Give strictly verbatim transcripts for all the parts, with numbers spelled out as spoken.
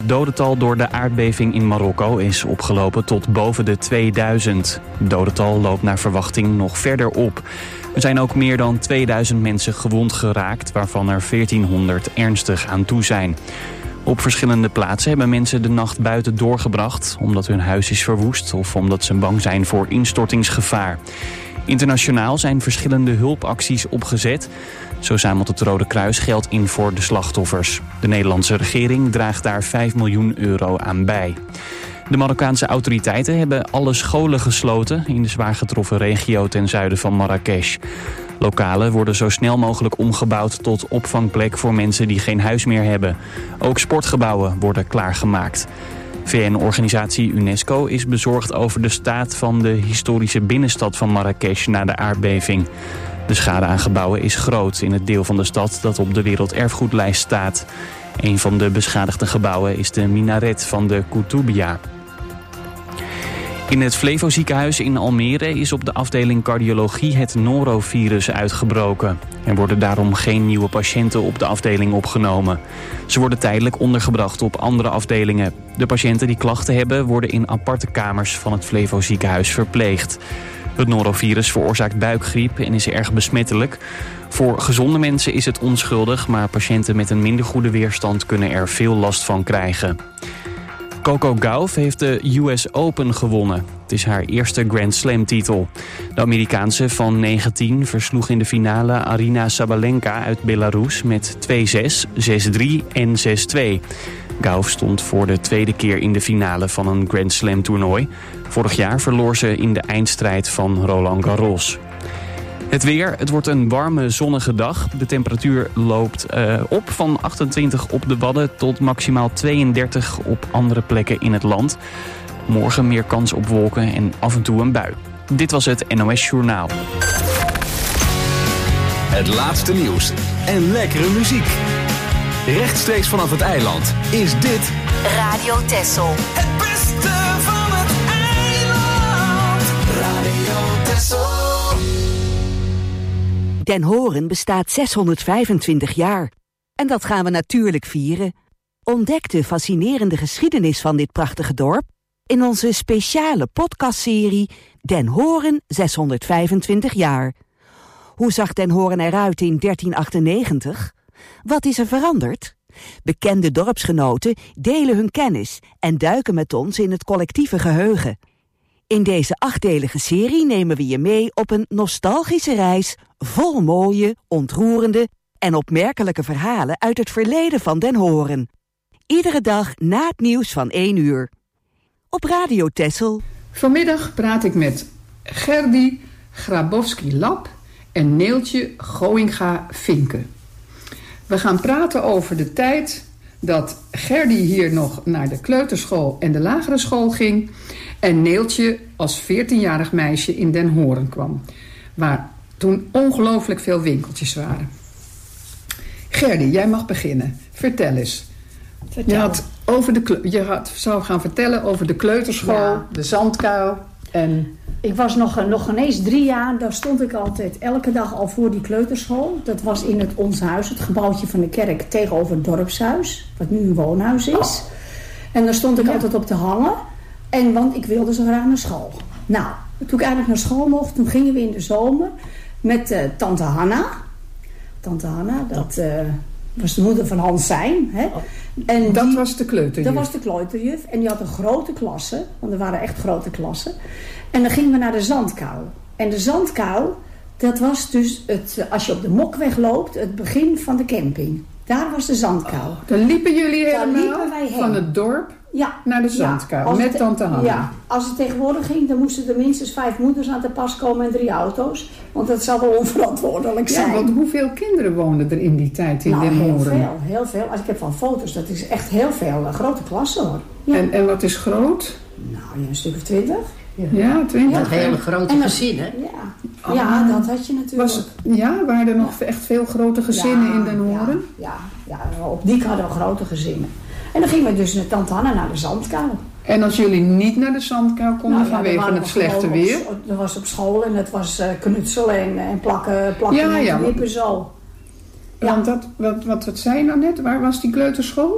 dodental door de aardbeving in Marokko is opgelopen tot boven de tweeduizend. Het dodental loopt naar verwachting nog verder op. Er zijn ook meer dan tweeduizend mensen gewond geraakt, waarvan er veertienhonderd ernstig aan toe zijn. Op verschillende plaatsen hebben mensen de nacht buiten doorgebracht, omdat hun huis is verwoest of omdat ze bang zijn voor instortingsgevaar. Internationaal zijn verschillende hulpacties opgezet. Zo zamelt het Rode Kruis geld in voor de slachtoffers. De Nederlandse regering draagt daar vijf miljoen euro aan bij. De Marokkaanse autoriteiten hebben alle scholen gesloten in de zwaar getroffen regio ten zuiden van Marrakesh. Lokalen worden zo snel mogelijk omgebouwd tot opvangplek voor mensen die geen huis meer hebben. Ook sportgebouwen worden klaargemaakt. V N-organisatie UNESCO is bezorgd over de staat van de historische binnenstad van Marrakesh na de aardbeving. De schade aan gebouwen is groot in het deel van de stad dat op de werelderfgoedlijst staat. Een van de beschadigde gebouwen is de minaret van de Koutoubia. In het Flevo ziekenhuis in Almere is op de afdeling cardiologie het norovirus uitgebroken. Er worden daarom geen nieuwe patiënten op de afdeling opgenomen. Ze worden tijdelijk ondergebracht op andere afdelingen. De patiënten die klachten hebben worden in aparte kamers van het Flevo ziekenhuis verpleegd. Het norovirus veroorzaakt buikgriep en is erg besmettelijk. Voor gezonde mensen is het onschuldig, maar patiënten met een minder goede weerstand kunnen er veel last van krijgen. Coco Gauff heeft de U S Open gewonnen. Het is haar eerste Grand Slam titel. De Amerikaanse van negentien versloeg in de finale Aryna Sabalenka uit Belarus met twee zes, zes drie en zes twee. Gauff stond voor de tweede keer in de finale van een Grand Slam toernooi. Vorig jaar verloor ze in de eindstrijd van Roland Garros. Het weer, het wordt een warme zonnige dag. De temperatuur loopt uh, op van achtentwintig op de Wadden tot maximaal tweeëndertig op andere plekken in het land. Morgen meer kans op wolken en af en toe een bui. Dit was het N O S Journaal. Het laatste nieuws en lekkere muziek. Rechtstreeks vanaf het eiland is dit Radio Texel. Het beste van het eiland. Radio Texel. Den Horen bestaat zeshonderdvijfentwintig jaar. En dat gaan we natuurlijk vieren. Ontdek de fascinerende geschiedenis van dit prachtige dorp in onze speciale podcastserie Den Horen zeshonderdvijfentwintig jaar. Hoe zag Den Horen eruit in dertien achtennegentig? Wat is er veranderd? Bekende dorpsgenoten delen hun kennis en duiken met ons in het collectieve geheugen. In deze achtdelige serie nemen we je mee op een nostalgische reis vol mooie, ontroerende en opmerkelijke verhalen uit het verleden van Den Horen. Iedere dag na het nieuws van één uur. Op Radio Texel. Vanmiddag praat ik met Gerdy Grabowski-Lap en Neeltje Goinga-Vinke. We gaan praten over de tijd dat Gerdy hier nog naar de kleuterschool en de lagere school ging en Neeltje als veertienjarig meisje in Den Horen kwam, waar toen ongelooflijk veel winkeltjes waren. Gerdy, jij mag beginnen. Vertel eens. Vertel. Je, had over de, je had, zou gaan vertellen over de kleuterschool, ja. De zandkuil en... Ik was nog, nog ineens drie jaar, daar stond ik altijd elke dag al voor die kleuterschool. Dat was in het Ons Huis, het gebouwtje van de kerk tegenover het dorpshuis, wat nu een woonhuis is. En daar stond ik ja. altijd op te hangen, en, want ik wilde zo graag naar school. Nou, toen ik eigenlijk naar school mocht, toen gingen we in de zomer met uh, tante Hanna. Tante Hanna, dat uh, was de moeder van Hans Zijn. Hè? En dat die, was de kleuterjuf? Dat was de kleuterjuf. En die had een grote klasse, want er waren echt grote klassen. En dan gingen we naar de zandkuil. En de zandkuil, dat was dus, het, als je op de Mokweg loopt, het begin van de camping. Daar was de zandkuil. Oh, dan liepen jullie daar helemaal liepen wij heen. Van het dorp ja. naar de zandkuil, ja. met het, tante Hanna. Ja, als het tegenwoordig ging, dan moesten er minstens vijf moeders aan te pas komen en drie auto's. Want dat zou wel onverantwoordelijk zijn. Ja, want hoeveel kinderen woonden er in die tijd in nou, Den Horen? heel veel, heel veel. Als ik heb van foto's, dat is echt heel veel. Een grote klasse hoor. Ja. En, en wat is groot? Nou, ja, een stuk of twintig. Ja, twintig. Ja, hele grote en gezinnen. Ja. ja, dat had je natuurlijk. Was, ja, waren er nog ja. echt veel grote gezinnen ja, in Den Horen? Ja, ja, ja, op Diek hadden we grote gezinnen. En dan gingen we dus met tante Hanna naar de zandkuil. En als jullie niet naar de zandkuil konden nou, vanwege ja, het slechte weer? Op, dat was op school en het was uh, knutselen en, en plakken, plakken ja, en ja, knippen zo. Ja. Want dat, wat, wat, wat zei je nou net? Waar was die kleuterschool?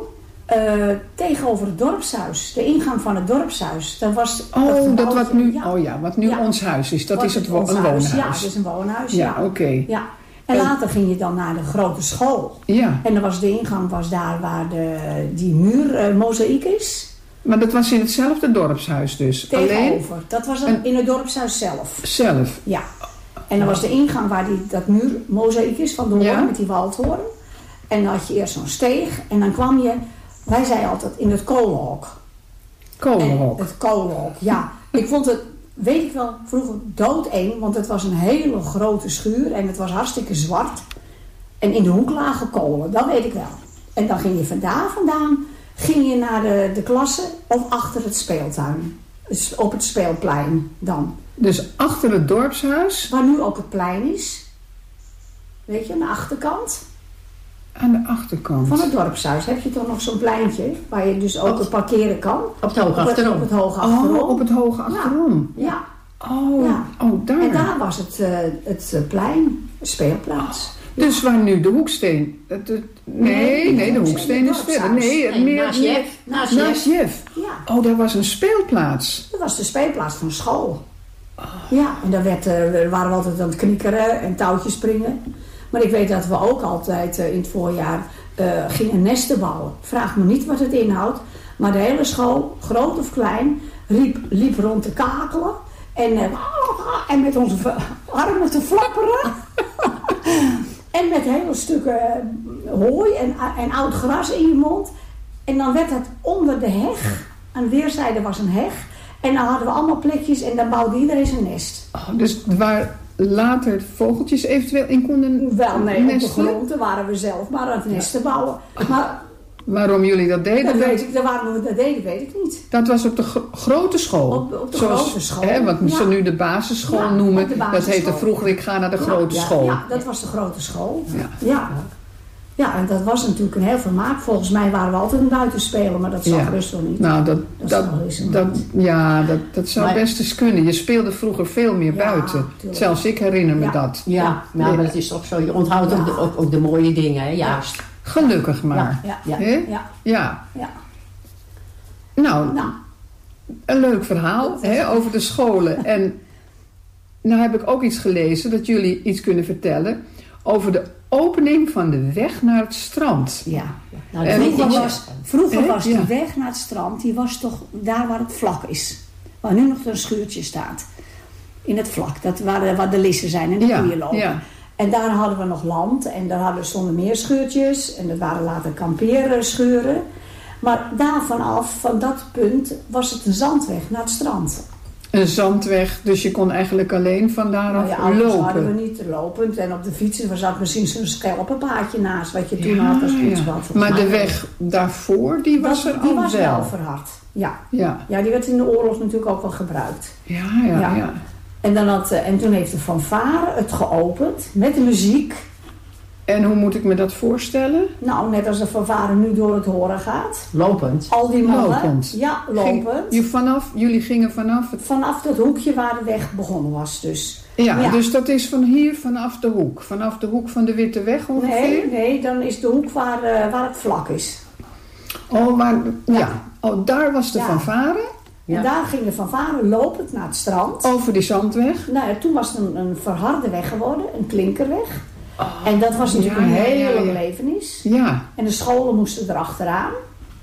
Uh, tegenover het dorpshuis. De ingang van het dorpshuis. Dat was oh, dat, dat wat nu, ja. oh ja, wat nu ja. ons huis is. Dat wat is het, het wo- een woonhuis. Ja, dat is een woonhuis. Ja, ja. oké. Okay. Ja. En uh, later ging je dan naar de grote school. Ja. En dan was de ingang was daar waar de, die muur uh, mozaïek is. Maar dat was in hetzelfde dorpshuis dus? Tegenover. Alleen? Dat was een, in het dorpshuis zelf. Zelf? Ja. En dan was de ingang waar die, dat muur mozaïek is van de hoorn ja. met die waldhoorn. En dan had je eerst zo'n steeg. En dan kwam je, wij zeiden altijd, in het kolenhok. Kolenhok? Het kolenhok, ja. Ik vond het, weet ik wel, vroeger doodeng. Want het was een hele grote schuur. En het was hartstikke zwart. En in de hoek lagen kolen, dat weet ik wel. En dan ging je van daar vandaan, ging je naar de, de klasse of achter het speeltuin. Dus op het speelplein dan. Dus achter het dorpshuis? Waar nu ook het plein is. Weet je, aan de achterkant. Aan de achterkant? Van het dorpshuis heb je toch nog zo'n pleintje waar je dus ook parkeren kan. Op het hoge achterom. Op het hoge achterom. Oh, op het hoge achterom. Ja. ja. Oh, ja. oh, daar. En daar was het, uh, het plein, de speelplaats. Ja. Dus waar nu de hoeksteen... Het, het, nee, nee, nee, de hoeksteen is verder. Nee, nee, meer, naast Jeff. Naast Naast Jeff. Ja. Oh, daar was een speelplaats. Dat was de speelplaats van school. Oh. Ja, en daar werd, uh, waren we altijd aan het knikkeren en touwtjes springen. Maar ik weet dat we ook altijd uh, in het voorjaar uh, gingen nesten bouwen. Vraag me niet wat het inhoudt. Maar de hele school, groot of klein, liep, liep rond te kakelen. En, uh, en met onze armen te flapperen. En met hele stukken hooi en, en oud gras in je mond. En dan werd het onder de heg. Aan weerszijden was een heg. En dan hadden we allemaal plekjes en dan bouwde iedereen zijn nest. Oh, dus waar later vogeltjes eventueel in konden Wel, nee, nesten? op de grond waren we zelf maar aan het nesten bouwen. Maar waarom jullie dat deden? Dat weet ik, waarom we dat deden, weet ik niet. Dat was op de gro- grote school. Op, op de Zoals, grote school. Hè, wat ja. ze nu de basisschool ja, noemen. de basisschool. Dat heette vroeger, ik ga naar de ja, grote ja, school. Ja, dat was de grote school. Ja. Ja. Ja, en dat was natuurlijk een heel vermaak. Volgens mij waren we altijd een buitenspeler, maar dat zal Ja. gerust wel niet. Nou, dat, dat, dat, dat, dat, ja, dat, dat zou maar, best eens kunnen. Je speelde vroeger veel meer ja, buiten. Tuurlijk. Zelfs ik herinner me Ja. dat. Ja, ja, ja, maar dat is toch zo. Je onthoudt Ja. ook, de, ook, ook de mooie dingen, hè, juist. Gelukkig maar. Ja, ja, Hè? ja. Ja. ja. Nou, Nou, een leuk verhaal hè, over de scholen. En nou heb ik ook iets gelezen dat jullie iets kunnen vertellen over de opening van de weg naar het strand. ja. Nou, En dat weet Vroeger ik was, zo. vroeger Hè? was die Ja. weg naar het strand, die was toch daar waar het vlak is. Waar nu nog een schuurtje staat. In het vlak, dat waar, waar de lissen zijn en de Ja, koeien lopen. ja. En daar hadden we nog land en daar hadden, stonden meer schuurtjes. En dat waren later kampeerschuren. Maar daar vanaf, van dat punt, was het een zandweg naar het strand. Een zandweg, dus je kon eigenlijk alleen van daaraf Nou ja, auto's lopen. hadden we niet lopend. En op de fietsen was dat misschien zo'n schelpenpaadje naast, wat je toen Ja, had als ja. fietsbad. Maar de weg daarvoor, die was Dat- er die al was wel. wel verhard. Ja. Ja, ja, die werd in de oorlog natuurlijk ook wel gebruikt. ja, ja. Ja. ja. En, dan had, en toen heeft de fanfare het geopend met de muziek. En hoe moet ik me dat voorstellen? Nou, net als de fanfare nu door het horen gaat. Lopend. Al die mannen. Lopend. Ja, Ging- lopend. je vanaf, jullie gingen vanaf het... Vanaf dat hoekje waar de weg begonnen was dus. Ja, Ja. dus dat is van hier vanaf de hoek. Vanaf de hoek van de Witte Weg ongeveer? Nee, nee, dan is de hoek waar, uh, waar het vlak is. Oh, maar... Ja. Oh, daar was de Ja. fanfare. Ja. En daar ging de fanfare lopend naar het strand. Over die zandweg. Nou, ja, toen was het een, een verharde weg geworden, een klinkerweg. En dat was natuurlijk ja, een ja, hele ja, ja. belevenis. Ja. En de scholen moesten erachteraan.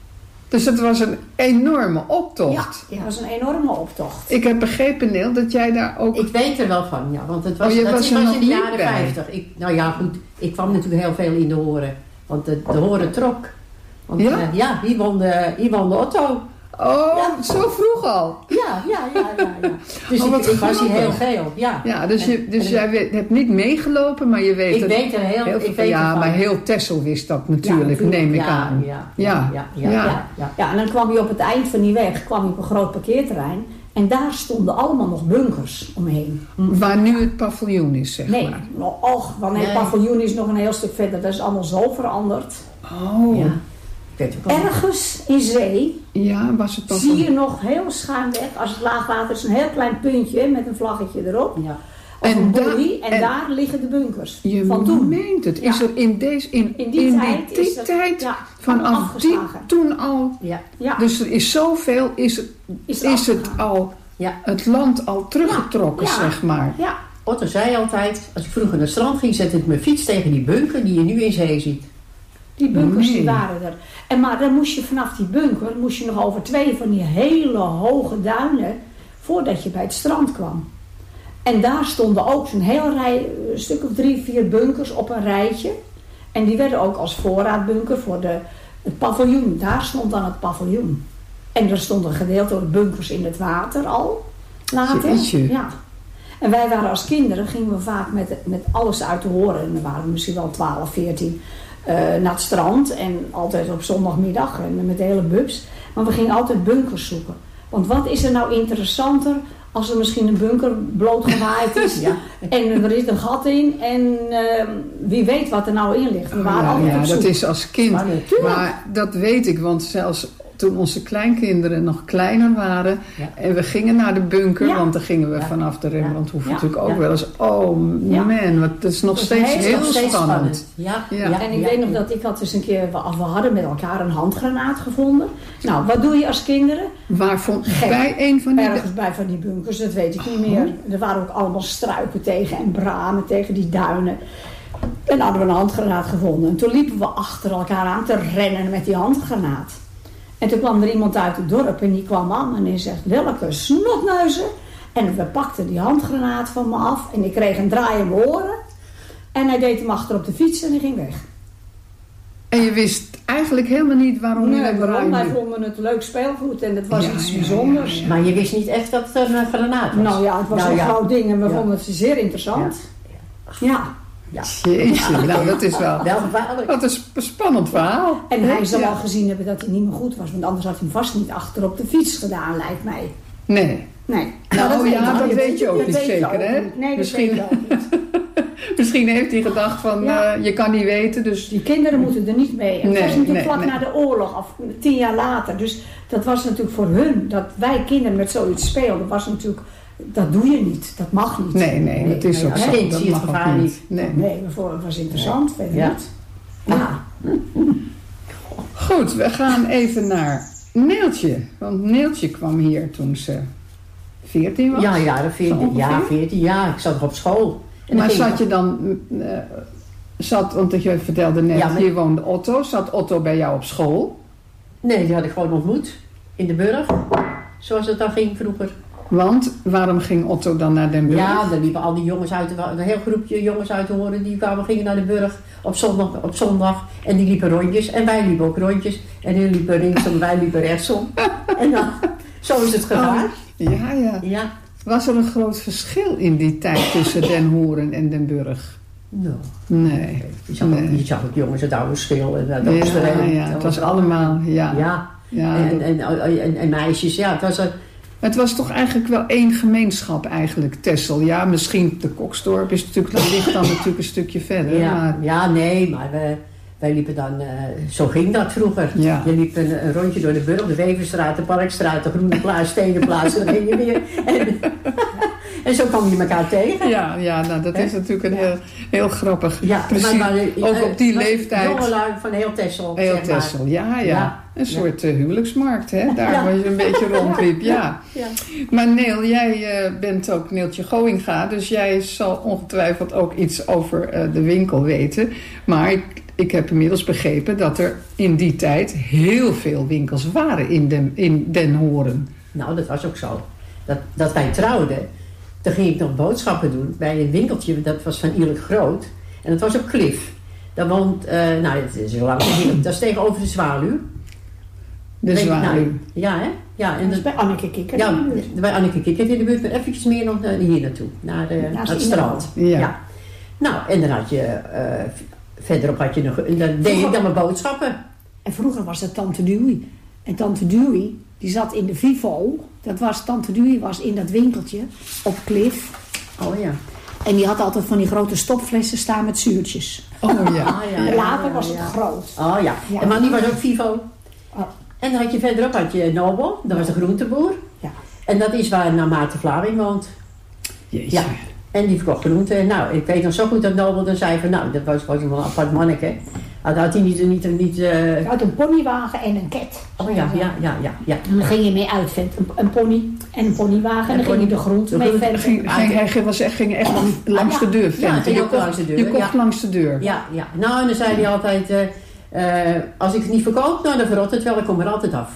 Dus het was een enorme Ja, optocht. dat was een enorme optocht. Ik heb begrepen, Neel, dat jij daar ook... Ik weet er wel van, ja. Want het was, Oh, je dat was was er in nog de niet jaren bij. vijftig. Ik, nou ja, goed. Ik kwam natuurlijk heel veel in de horen. Want de, de horen trok. Want Ja? ja, ja hier, won de, hier won de Otto. Oh, Ja. zo vroeg al. Ja, ja, ja, ja. ja. Dus Oh, ik, wat ik was hier heel grappig. geel. Ja, Ja, dus, je, En- dus en- jij weet, hebt niet meegelopen, maar je weet Ik het. weet er heel, heel ik veel- weet ja, ervan. maar heel Texel wist dat natuurlijk, Ja, neem ik ja, aan. Ja, Ja. ja, ja, Ja. ja, ja. Ja, en dan kwam je op het eind van die weg kwam je op een groot parkeerterrein. En daar stonden allemaal nog bunkers omheen. Waar nu het paviljoen is, zeg Nee, maar. nou, och, want het Nee. paviljoen is nog een heel stuk verder. Dat is allemaal zo veranderd. Oh, Ja. ja, Ik weet ook wel. Ergens in zee was het zie je paviljoen. nog heel schuin weg. Als het laagwater is, een heel klein puntje met een vlaggetje erop. Ja. Of En een da- boelie, en, en- daar liggen de bunkers. Je van toen. meent het. Ja. Is er in, deze, in, In die in tijd die is er- tijd ja, vanaf die, afgeslagen. toen al... Ja. Ja, Dus er is zoveel, is het, is, is het afgegaan. al, Ja. het land al teruggetrokken, Ja. zeg maar. Ja, Otto zei altijd, als ik vroeger naar het strand ging, zette ik mijn fiets tegen die bunker die je nu in zee ziet. die bunkers Nee. die waren er. En maar dan moest je vanaf die bunker, moest je nog over twee van die hele hoge duinen, voordat je bij het strand kwam. En daar stonden ook zo'n heel rij, een stuk of drie, vier bunkers op een rijtje. En die werden ook als voorraadbunker voor de, het paviljoen. Daar stond dan het paviljoen. En er stond een gedeelte door bunkers in het water al, later. Jeetje. Ja. En wij waren als kinderen, gingen we vaak met, met alles uit te horen. En dan waren we misschien wel twaalf, veertien uh, naar het strand. En altijd op zondagmiddag en met de hele bubs. Maar we gingen altijd bunkers zoeken. Want wat is er nou interessanter als er misschien een bunker blootgewaaid is. Ja. En er zit een gat in. En uh, wie weet wat er nou in ligt. We waren ja, altijd ja op zoek. dat is als kind. Maar natuurlijk. Maar dat weet ik, want zelfs toen onze kleinkinderen nog kleiner waren Ja. en we gingen naar de bunker, Ja. want dan gingen we Ja. vanaf de Rembrandthoef Ja. natuurlijk ook Ja. wel eens. Oh Ja. man, wat, dat is nog Dat is steeds heel- heel Nog steeds spannend. Ja. Ja. Ja. En ik Ja. weet nog dat ik had dus een keer, we we hadden met elkaar een handgranaat gevonden. Nou, wat doe je als kinderen? Waar vond Gek. bij een van die... Ergens bij van die bunkers, dat weet ik niet meer. Er waren ook allemaal struiken tegen en bramen tegen die duinen. En dan hadden we een handgranaat gevonden. En toen liepen we achter elkaar aan te rennen met die handgranaat. En toen kwam er iemand uit het dorp en die kwam aan en die zegt, welke snotneuzen. En we pakten die handgranaat van me af en ik kreeg een draai in mijn oren. En hij deed hem achter op de fiets en hij ging weg. En je wist eigenlijk helemaal niet waarom je Nee, dat waarom? Wij bruinde. vonden het leuk speelgoed en het was Ja, iets ja, bijzonders. ja, ja. Maar je wist niet echt dat het een granaat was. Nou ja, het was Nou een ja. groot ding en we Ja. vonden het zeer interessant. Ja. Ja. Jeetje, nou dat is wel... Wel gevaarlijk. Wat een sp- spannend verhaal. En hij zal Ja. al gezien hebben dat hij niet meer goed was. Want anders had hij hem vast niet achter op de fiets gedaan, lijkt mij. Nee. Nee. Nou ja, dat weet je ook dat niet weet je zeker, ook hè? niet. Nee, dat Misschien- weet je ook niet. Misschien heeft hij gedacht van, Ja. eh, je kan niet weten, dus... Die kinderen moeten er niet mee. En het Nee, was natuurlijk nee, vlak nee. na de oorlog, of tien jaar later. Dus dat was natuurlijk voor hun, dat wij kinderen met zoiets speelden, was natuurlijk... Dat doe je niet, dat mag niet. Nee, nee, dat is nee, ook als zo. kind Dat zie je het mag ook gevaar niet. niet. Nee. Nee, voor- het was interessant, weet je Ja. niet. Ja. Goed, we gaan even naar Neeltje. Want Neeltje kwam hier toen ze veertien was. Ja, ja, dat Zo veertien, ongeveer? ja, veertien jaar. Ik zat nog op school. En Maar dan ging zat je dan... eh, zat, want je vertelde net, Ja, maar- hier woonde Otto. Zat Otto bij jou op school? Nee, die had ik gewoon ontmoet. In de burg. Zoals het dan ging vroeger. Want waarom ging Otto dan naar Den Burg? Ja, dan liepen al die jongens uit, een heel groepje jongens uit te horen. Die kwamen, gingen naar de burg op zondag, op zondag. En die liepen rondjes. En wij liepen ook rondjes. En die liepen linksom, wij liepen rechtsom. En dan, zo is het gegaan. Ja, ja. Ja. Was er een groot verschil in die tijd tussen Den Horen en Den Burg? Nou, Nee. je zag, ook, Nee. je zag ook jongens uit oude schil. En dat was er Ja, heel- ja, het was allemaal, ja. Ja. Ja, en, dat- en, en, en meisjes, ja. Het was een, Het was toch eigenlijk wel één gemeenschap eigenlijk, Texel. Ja, misschien de Koksdorp is natuurlijk, dat ligt dan natuurlijk een stukje verder. ja, Maar, ja, nee, maar we, wij liepen dan, eh, zo ging dat vroeger. Ja. Je liep een, een rondje door de burg, de Weverstraat, de Parkstraat, de Groene Plaats, Stenenplaats, en dan ging je weer. En, en zo kwam je elkaar tegen. ja, ja nou, dat Hè? is natuurlijk een heel, heel grappig. Ja, Precies, maar- maar, eh, ook op die maar leeftijd. Jongelui van heel Texel, Heel zeg maar. Texel, ja, ja. Ja. Een soort eh, huwelijksmarkt, hè? Daar Ja. waar je een beetje rondliep, ja. Ja. Maar Neel, jij eh, bent ook Neeltje Goinga, dus jij zal ongetwijfeld ook iets over eh, de winkel weten. Maar ik, ik heb inmiddels begrepen dat er in die tijd heel veel winkels waren in Den, in Den Horen. Nou, dat was ook zo. Dat, dat wij trouwden, toen ging ik nog boodschappen doen bij een winkeltje, dat was van Ierlijk Groot. En dat was op Klif. Daar woont, eh, nou, dat is heel lang geleden. Dat is tegenover de Zwaluw. De Weet je, Zwaluw. nou, ja, hè? Ja, en Dat is dat, bij Anneke Kikker. ja, bij Anneke Kikker in de buurt, maar eventjes meer nog naar, hier naartoe, naar, eh, naar het strand. Ja. Nou, en dan had je, eh, verderop had je nog, en dan deed ik dan mijn boodschappen. En vroeger was dat Tante Dewey. En Tante Dewey, die zat in de Vivo. Dat was, Tante Dewey was in dat winkeltje op Klif. Oh ja. En die had altijd van die grote stopflessen staan met zuurtjes. Oh ja. Ah, ja, En ja, later ja, was ja. het groot. Oh ja. Ja. En maar die was ook Vivo. Oh, En dan had je verderop had je Nobel, dat was de groenteboer. ja. En dat is waar nou Maarten Vlaming woont. Jeetje. Ja. En die verkocht groenten. Nou, ik weet nog zo goed dat Nobel dan zei van, nou, dat was gewoon een apart manneke. Had, had hij niet... niet, niet uh... Uit een ponywagen en een ket. Oh ja, ja, ja, ja, ja. En dan ging je mee uitventen. Een, een pony en een ponywagen. En dan ging je de grond mee venten. Ging, ging, hij was echt, ging echt langs ah, de deur venten. Ja, ging ook langs de deur. Je kocht ja. langs de deur. Ja, ja. Nou, en dan zei hij altijd... Uh, uh, als ik het niet verkoop, nou, dan verrot het wel. Ik kom er altijd af.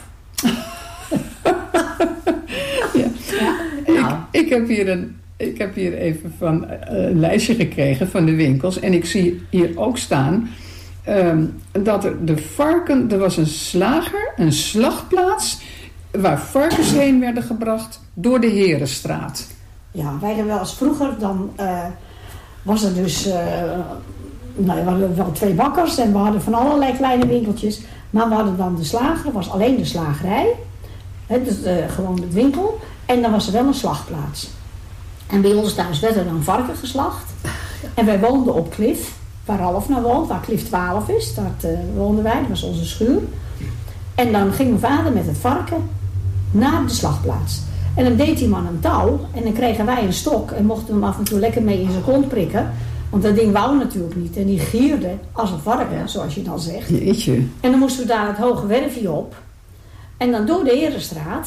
ja. Ja. Nou. Ik, ik heb hier een... Ik heb hier even van uh, een lijstje gekregen van de winkels. En ik zie hier ook staan um, dat er de varken... Er was een slager, een slagplaats... waar varkens heen werden gebracht door de Herenstraat. Ja, wij hebben wel eens vroeger... Dan uh, was er dus... Uh, nou, we hadden wel twee bakkers en we hadden van allerlei kleine winkeltjes. Maar we hadden dan de slager. Dat was alleen de slagerij. He, dus uh, gewoon de winkel. En dan was er wel een slagplaats. En bij ons thuis werd er dan varken geslacht. En wij woonden op Klif, waar Ralf nou woont, waar Klif twaalf is. Dat uh, woonden wij, dat was onze schuur. En dan ging mijn vader met het varken naar de slagplaats. En dan deed die man een touw en dan kregen wij een stok en mochten hem af en toe lekker mee in zijn kont prikken. Want dat ding wou natuurlijk niet. En die gierde als een varken, zoals je dan zegt. Jeetje. En dan moesten we daar het hoge werfje op. En dan door de Herenstraat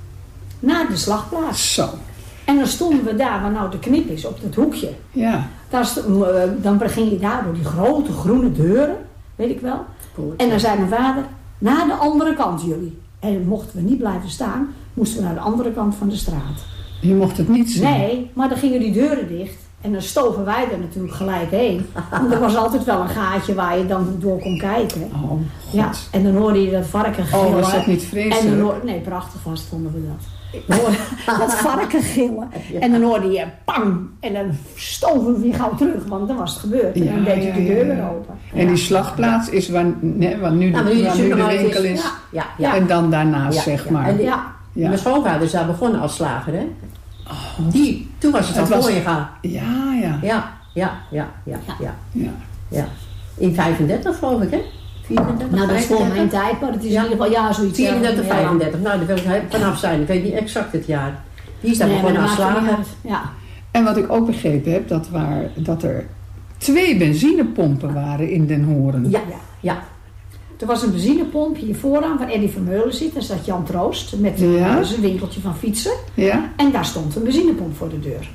naar de slagplaats. Zo. En dan stonden we daar waar nou de knip is, op dat hoekje. Ja. Daar st- dan ging je daar door die grote groene deuren, weet ik wel. Goed, en dan zei mijn vader, naar de andere kant jullie. En mochten we niet blijven staan, moesten we naar de andere kant van de straat. Je mocht het niet zien? Nee, maar dan gingen die deuren dicht. En dan stoven wij er natuurlijk gelijk heen. Want er was altijd wel een gaatje waar je dan door kon kijken. Oh, God. Ja, en dan hoorde je dat varken gillen. Oh, was dat niet vreselijk? En dan hoorde, nee, prachtig was, vonden we dat. Dan hoorde dat varken gillen. En dan hoorde je pang. En dan stoven we weer gauw terug. Want dan was het gebeurd. En ja, dan deed je ja, de deur ja. weer open. En ja. die slagplaats is waar, nee, waar nu de, nou, waar nu de winkel is. is. Ja, ja, ja. En dan daarnaast, ja, zeg ja. maar. En die, ja. Ja. Mijn schoonvader is daar begonnen als slager, hè? Oh. Die, toen was het, het al voor je gaan. Ja, ja. Ja, ja, ja, ja, ja. ja. ja. In vijfendertig geloof ik, hè? vierendertig, nou, dat is voor mijn vijfendertig. tijd, maar het is ja. in ieder geval ja, zoiets. vierendertig, vijfendertig. Nou, daar wil ik vanaf zijn. Ik weet niet exact het jaar. Die is daar nee, begonnen als slager. Ja. En wat ik ook begrepen heb, dat, waar, dat er twee benzinepompen waren in Den Horen. Ja, ja. Er was een benzinepomp hier vooraan waar Eddie Vermeulen zit. Daar zat Jan Troost met ja. zijn winkeltje van fietsen. Ja. En daar stond een benzinepomp voor de deur.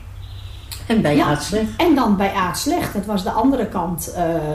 En bij ja. Aartslecht. En dan bij Aartslecht. Dat was de andere kant.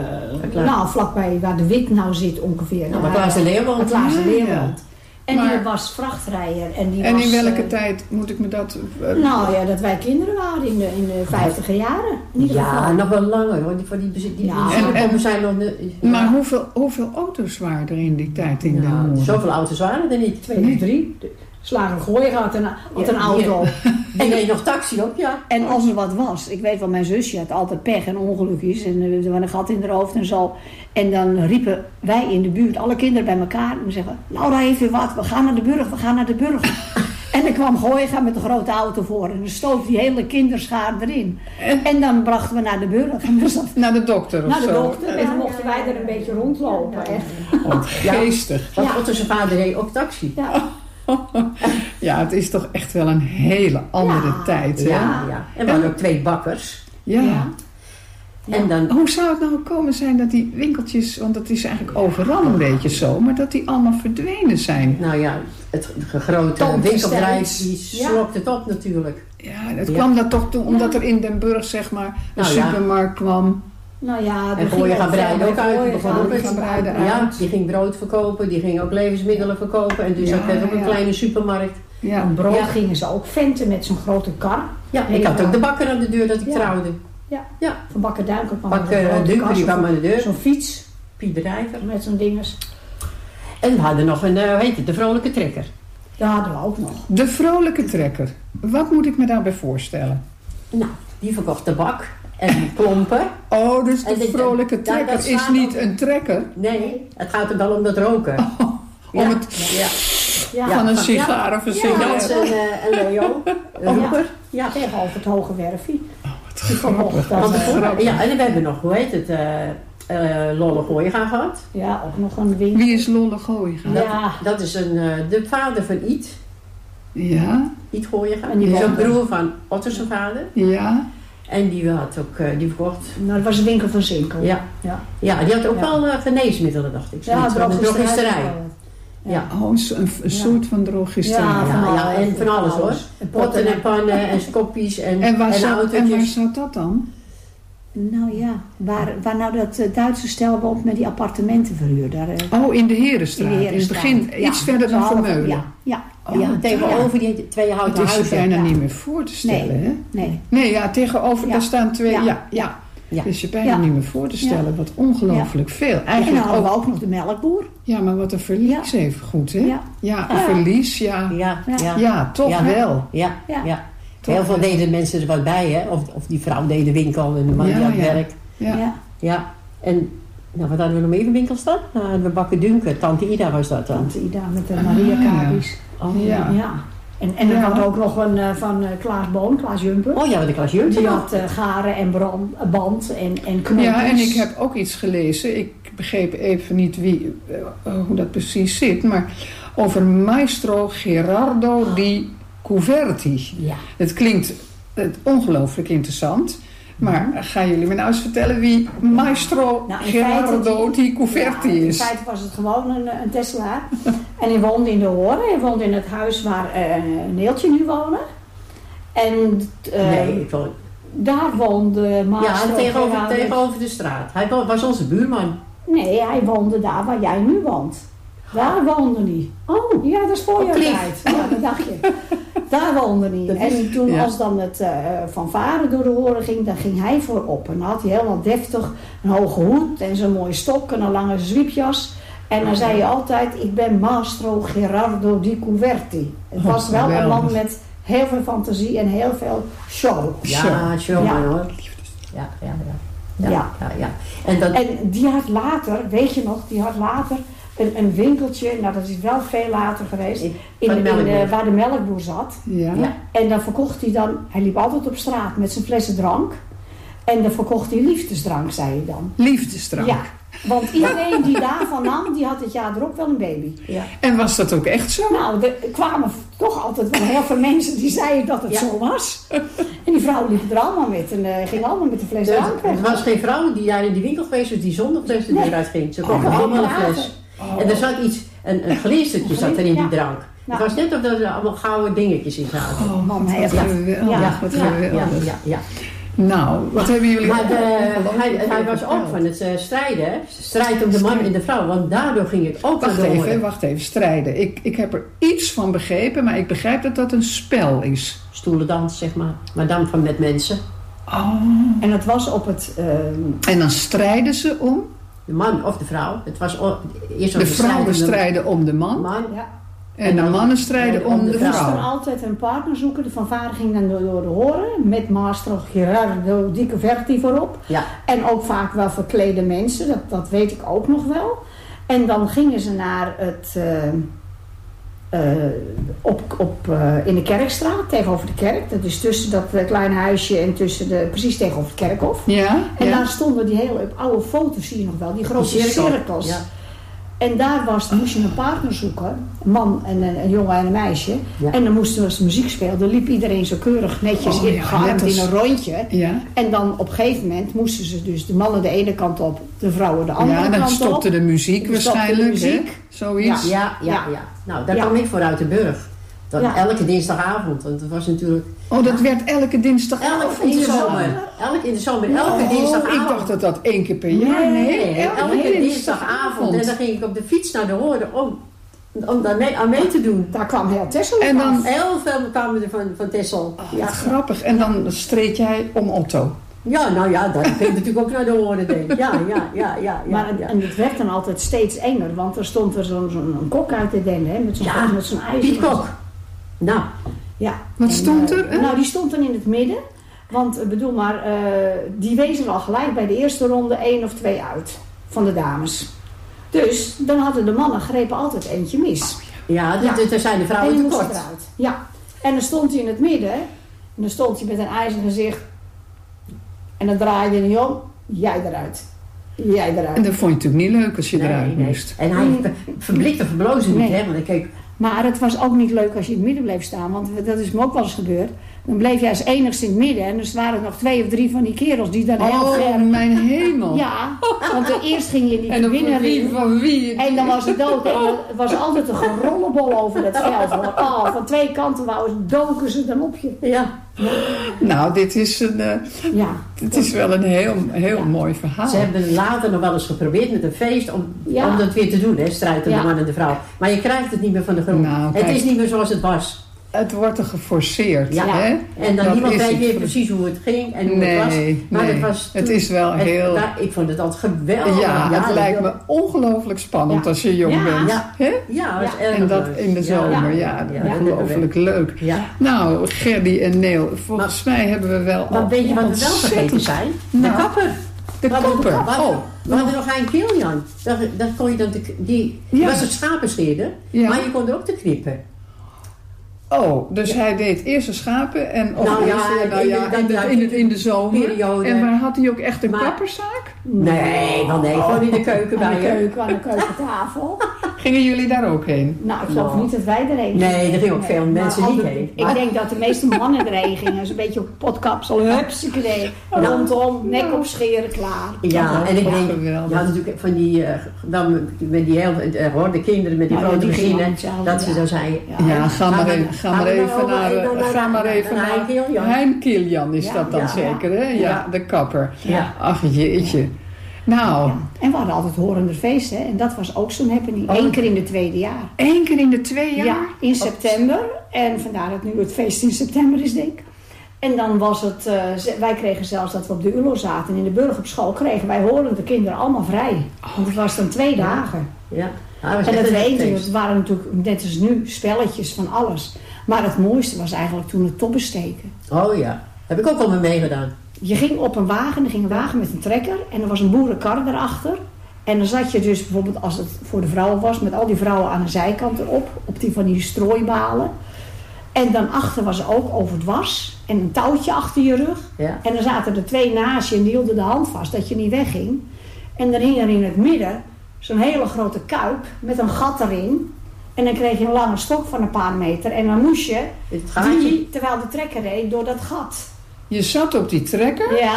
Uh, nou, vlakbij waar de Wit nou zit ongeveer. Nou, waar Klaas de Leer woont. Waar Klaas de Leer ja. woont. En maar, die was vrachtrijder. En, die en was, in welke uh, tijd moet ik me dat... Uh, nou ja, dat wij kinderen waren in de, in de vijftiger jaren. In ieder ja, geval. nog wel langer hoor. Die, die, die, die ja. benzinepompen zijn nog... De, ja. Maar hoeveel, hoeveel auto's waren er in die tijd in ja, Den Horen? Zoveel auto's waren er niet. Twee of drie. Slager Gooijer had een, had een auto. En nee, nog taxi ook, ja. En als er wat was, ik weet wel, mijn zusje had altijd pech en ongelukjes. En er was een gat in haar hoofd en zo. En dan riepen wij in de buurt, alle kinderen bij elkaar. En we zeggen, Laura heeft weer wat, we gaan naar de burg, we gaan naar de burg. En dan kwam Gooijer met een grote auto voor. En dan stoof die hele kinderschaar erin. En, en dan brachten we naar de burg. Naar de dokter of Naar de zo. dokter. En dan mochten wij er een beetje rondlopen. Oh, geestig. Ja, want Otto zijn vader reed ook taxi. Ja. Ja, het is toch echt wel een hele andere ja, tijd. Hè? Ja, ja. En we hadden ook twee bakkers. Ja. ja. En dan... Hoe zou het nou komen zijn dat die winkeltjes, want dat is eigenlijk overal een beetje zo, maar dat die allemaal verdwenen zijn? Nou ja, het grote winkelbedrijf die slokt het op natuurlijk. Ja, het ja. kwam dat toch toen, omdat er in Den Burg zeg maar een nou, supermarkt ja. kwam. Nou ja, en Gooijer gaan breiden ook uit. Die begon ook gaan breiden uit. Ja, die ging brood verkopen, die ging ook levensmiddelen verkopen. En dus ja, werd ook een ja. kleine supermarkt. Ja. En brood ja. gingen ze ook venten met zo'n grote kar. Ja, ik had ook de bakker aan de deur dat ik ja. trouwde. Ja. ja, van Bakker Duinker kwam Bakker Duinker, die kwam aan de deur. Zo'n fiets. Piet Bedrijver. Met zo'n dinges. En we hadden nog een, hoe heet het, de Vrolijke Trekker. Dat hadden we ook nog. De Vrolijke Trekker. Wat moet ik me daarbij voorstellen? Nou, die verkocht tabak en klompen. Oh, dus de, de Vrolijke de, Trekker dat, dat is niet een trekker? Nee, het gaat er wel om dat roken. Oh, om ja. het... Ja. Ja. Van een sigaar ja. of een sigaret. Ja, en, en Leo, een roeper. Ja, tegenover het Hoge Werfie. Oh, wat grappig. Dat, wat grappig. Ja, en we hebben nog, hoe heet het, uh, uh, Lolle Gooiega gehad. Ja, ook nog een winkel. Wie is Lolle Gooiega? Ja. Dat, dat is een, uh, de vader van Iet. Ja. Iet Gooiega. En die is ook broer van Otto zijn vader. Ja. En die had ook, uh, die verkocht. Nou, dat was een winkel van Zinkel. Ja, ja. ja die had ook Ja. wel uh, geneesmiddelen, dacht ik. Ja, Zoiets, drogisterij. een drogisterij. Ja. Ja. Oh, een, een Ja. soort van drogisterij. Ja, Ja, van ja, alles. en van alles hoor. En Potten en pannen en skoppies en, En waar, en zat, en waar autootjes. zat dat dan? Nou ja, waar, waar nou dat uh, Duitse stel woont met die appartementen verhuurd. Daar, uh, Oh, in de Herenstraat. in de In het Herenstraat. begin Ja, iets verder zo dan half- Vermeulen. Ja, ja. Oh, Ja, tegenover die twee Het houten is je huizen. bijna ja. niet meer voor te stellen, hè? Nee. Nee, ja, tegenover, Ja. daar staan twee... Ja, Ja. ja. Ja. Het is je bijna Ja. niet meer voor te stellen. Wat ongelooflijk veel. En dan Eigenlijk hadden we ook... ook nog de melkboer. Ja, maar wat een verlies Ja. even goed, hè? Ja. Ja, een Ja. verlies, ja. Ja, ja. Ja. Ja, toch Ja. wel. Ja, Ja. ja. Toch Heel veel wel. deden mensen er wat bij, hè. Of, of die vrouw deed de winkel en de man Ja, die had ja. werk. Ja. Ja. Ja. En nou, wat hadden we nog meer in de winkel staan? Nou, hadden we Bakker Dunker. Tante Ida was dat dan. Tante Ida met de Maria Kabis. Oh, Ja. Ja. En, en dan Ja. had ook nog een uh, van uh, Klaas Boon, Klaas Jumper. Oh ja, wat de klas Jumper Die nog. had uh, garen en brand, uh, band en, en knoopjes. Ja, en ik heb ook iets gelezen. Ik begreep even niet wie, uh, hoe dat precies zit. Maar over Maestro Gerardo di Cuverti. Ja. Het klinkt uh, ongelooflijk interessant. Maar gaan jullie me nou eens vertellen wie Maestro Nou, in Gerardo feite- di Cuverti Ja, in is? feite was het gewoon een, een Tesselaar. En hij woonde in de Horen. Hij woonde in het huis waar uh, Neeltje nu woonde. En uh, Nee, ik wil... daar woonde Maestro Ja, tegenover, Gerardo. tegenover de straat. Hij wa- was onze buurman. Nee, hij woonde daar waar jij nu woont. Daar woonde hij. Oh. Ja, dat is voor Op je Klif. tijd. Ja, dat dacht je. Daar woonde hij. Dat is- En toen ja. als dan het uh, van varen door de horen ging, dan ging hij voorop. En dan had hij helemaal deftig een hoge hoed en zo'n mooie stok en een lange zwiepjas. En dan zei je altijd, ik ben Maestro Gerardo di Cuverti. Het Oh, was wel een geweldig. man met heel veel fantasie en heel veel show. Ja, showman Ja. hoor. Ja, ja, ja. Ja, Ja. ja, ja. En dat... En die had later, weet je nog, die had later een, een winkeltje, nou dat is wel veel later geweest, In- in, van de in, melkboer. eh, waar de melkboer zat. Ja. Ja. En dan verkocht hij dan, hij liep altijd op straat met zijn flessen drank. En dan verkocht hij liefdesdrank, zei hij dan. Liefdesdrank. Ja, want iedereen die daarvan nam, die had het jaar erop wel een baby. Ja. En was dat ook echt zo? Nou, er kwamen toch altijd wel heel veel mensen die zeiden dat het Ja. zo was. En die vrouwen liepen er allemaal met en uh, gingen allemaal met de fles Er drank weg. was geen vrouw die daar in die winkel geweest was die zonder fles de Nee. deur uitging. Ze kochten Oh, allemaal een praten. fles. En er zat iets, een, een glinstertje zat er in die Ja. drank. Ja. Het was net of dat er allemaal gouden dingetjes in zaten. Oh, Man, wat hij- geweldig. ja, Wat ja, ja, geweldig. ja, ja. Nou, wat hebben jullie... Maar de, ongelooflijk hij, hij veel was ook verteld. van het uh, strijden, hè? Strijd om de man en de vrouw, want daardoor ging het ook Wacht naar de even, horen. wacht even, strijden. Ik, ik heb er iets van begrepen, maar ik begrijp dat dat een spel is. Stoelendans, zeg maar, maar dan van met mensen. Oh. En het was op het... ehm, En dan strijden ze om. De man of de vrouw. Het was o- eerst was De vrouwen strijd om strijden om de de man. man. ja. En de mannen strijden om de Er moest er vrouw. altijd een partner zoeken. De fanfare ging dan door, door de horen. Met Maestro Gerardo di Cuverti voorop. Ja. En ook vaak wel verklede mensen. Dat, dat weet ik ook nog wel. En dan gingen ze naar het... eh, eh, op, op, eh, in de Kerkstraat, tegenover de kerk. Dat is tussen dat eh, kleine huisje en tussen de... Precies tegenover het kerkhof. Ja? En ja. daar stonden die hele oude foto's, zie je nog wel. Die grote Die cirkel. cirkels. Ja. En daar was, moest je een partner zoeken, een man en een, een jongen en een meisje. Ja. En dan moesten we als muziek spelen, dan liep iedereen zo keurig netjes Oh, in, ja, gearmd net als- in een rondje. Ja. En dan op een gegeven moment moesten ze dus de mannen de ene kant op, de vrouwen de andere Ja, dan kant stopte op. de muziek Dan stopte de waarschijnlijk, muziek. hè? Zoiets. Ja, ja, Ja. ja. Nou, daar Ja. kwam ik voor uit de Burg. Dat Ja. elke dinsdagavond, want het was natuurlijk... Oh, dat werd elke dinsdagavond. Elke in de zomer. Elke in de zomer, elke Oh, dinsdagavond. ik dacht dat dat één keer per jaar. Nee, Nee, elke dinsdagavond. En dan ging ik op de fiets naar de hoorde om, om daar mee, aan mee te doen. Daar kwam heel Tessel En dan- af. Heel veel kwamen er van, van Texel. Ja, Ja. grappig. En dan streed jij om Otto. ja, nou ja, daar ging ik natuurlijk ook naar de hoorde, denk ik. Ja, ja, ja, ja. ja, Maar het, ja. en het werd dan altijd steeds enger, want er stond er zo'n zo'n een kok uit de den, hè, met zo'n Ja, met zo'n ijzer. Piet Kok. Nou, Ja. Wat En, stond eh, er, hè? Nou, die stond dan in het midden. Want ik bedoel maar, eh, die wezen al gelijk bij de eerste ronde één of twee uit van de dames. Dus dan hadden de mannen grepen altijd eentje mis. ja, Ja. daar zijn de En vrouwen die moest tekort. eruit. Ja. En dan stond hij in het midden. En dan stond hij met een ijzer gezicht. En dan draaide hij niet om. Jij eruit. Jij eruit. En dat vond je natuurlijk niet leuk als je Nee, eruit nee. moest. En hij ver- verblikte verblozen niet, Nee. hè, want ik keek Maar het was ook niet leuk als je in het midden bleef staan. Want dat is me ook wel eens gebeurd. Dan bleef jij als enigste in het midden. En dus waren er nog twee of drie van die kerels die dan heel Oh, ver... mijn hemel. Ja, want de eerst ging je in die En dan binnenring. wie van wie. En dan was het dood. En er was altijd een gerollenbol over het veld. Hoor. Oh, van twee kanten wouden, doken ze dan op je. Ja. Nou, dit is, een, uh, Ja. dit is wel een heel, heel Ja. mooi verhaal. Ze hebben later nog wel eens geprobeerd met een feest om, Ja. om dat weer te doen, hè, strijd tussen Ja. de man en de vrouw. Maar je krijgt het niet meer van de grond. Nou, het kijk. is niet meer zoals het was. Het wordt er geforceerd. Ja. Hè? En dan Dat niemand is weet het. meer precies hoe het ging en hoe Nee, het was. Maar nee. het was Het toen- is wel het- heel- daar- ik vond het altijd geweldig. Ja, het dat- lijkt me ongelooflijk spannend Ja. als je jong Ja. bent. Ja. Hè? Ja, dat is Ja. erg En dat leuk. in de zomer, ja, Ja, dat ja, ongelooflijk leuk. Ja. Nou, Gerdy en Neel, volgens mij hebben we wel... Maar weet je wat we wel ontzettend- vergeten zijn? Nou, de kapper. De We hadden- kapper. We hadden, Oh. we hadden nog een Kilian. Daar, daar kon je dan te, die Ja. was het schapenscheerder, Ja. maar je kon er ook te knippen. Oh, dus hij deed eerst de schapen en of Nou ja, eerst, nou in de- ja, in, de, in, de, in de zomer. periode. En maar had hij ook echt een Maar- kapperszaak? Nee, wel nee, gewoon in de keuken Aan bij de je. keuken, aan de keukentafel. Gingen jullie daar ook heen? Nou, ik geloof Nou. niet dat wij erheen gingen. Nee, er gingen ook veel mensen Maar niet altijd- heen. Ik denk dat de meeste mannen erheen gingen. Zo'n beetje op potkapsel, hupsakee. Rondom, nek op scheren, klaar. Ja, en ik Ja, denk, geweldig. je had natuurlijk van die, eh, dan met die heel, uh, hoorde kinderen met die Nou, grote die gingen gezinnen, hetzelfde, dat ze ja. dan zeiden, Ja. Ja, ga maar we- even, ga gaan maar we even nou naar, over- eh, ga maar even naar naar Hein Kilian? Hein Kilian is Ja, dat dan ja, zeker, hè? Ja, Ja. de kapper. Ja. Ach jeetje. Nou, Ja. En we hadden altijd horender feesten. Hè? En dat was ook zo'n happening. Oh. Eén keer in het tweede jaar. één keer in de twee jaar? Ja, in september. En vandaar dat nu het feest in september is, denk ik. En dan was het, eh, ze- wij kregen zelfs dat we op de U L O zaten. En in de burger op school kregen wij horende kinderen allemaal vrij. Want het was dan twee dagen. Ja. Ah, dat was En echt dat een weet je, feest. het waren natuurlijk net als nu spelletjes van alles. Maar het mooiste was eigenlijk toen het toppensteken. Oh ja, heb ik ook al mee meegedaan. Je ging op een wagen, er ging een wagen met een trekker en er was een boerenkar daarachter. En dan zat je dus bijvoorbeeld, als het voor de vrouwen was, met al die vrouwen aan de zijkant erop, op die van die strooibalen. En dan achter was er ook overdwars en een touwtje achter je rug. Ja. En dan zaten er twee naast je en die hielden de hand vast, dat je niet wegging. En dan hing er in het midden zo'n hele grote kuip met een gat erin. En dan kreeg je een lange stok van een paar meter en dan moest je, Het gaatje. die, terwijl de trekker reed, door dat gat. Je zat op die trekker. Ja?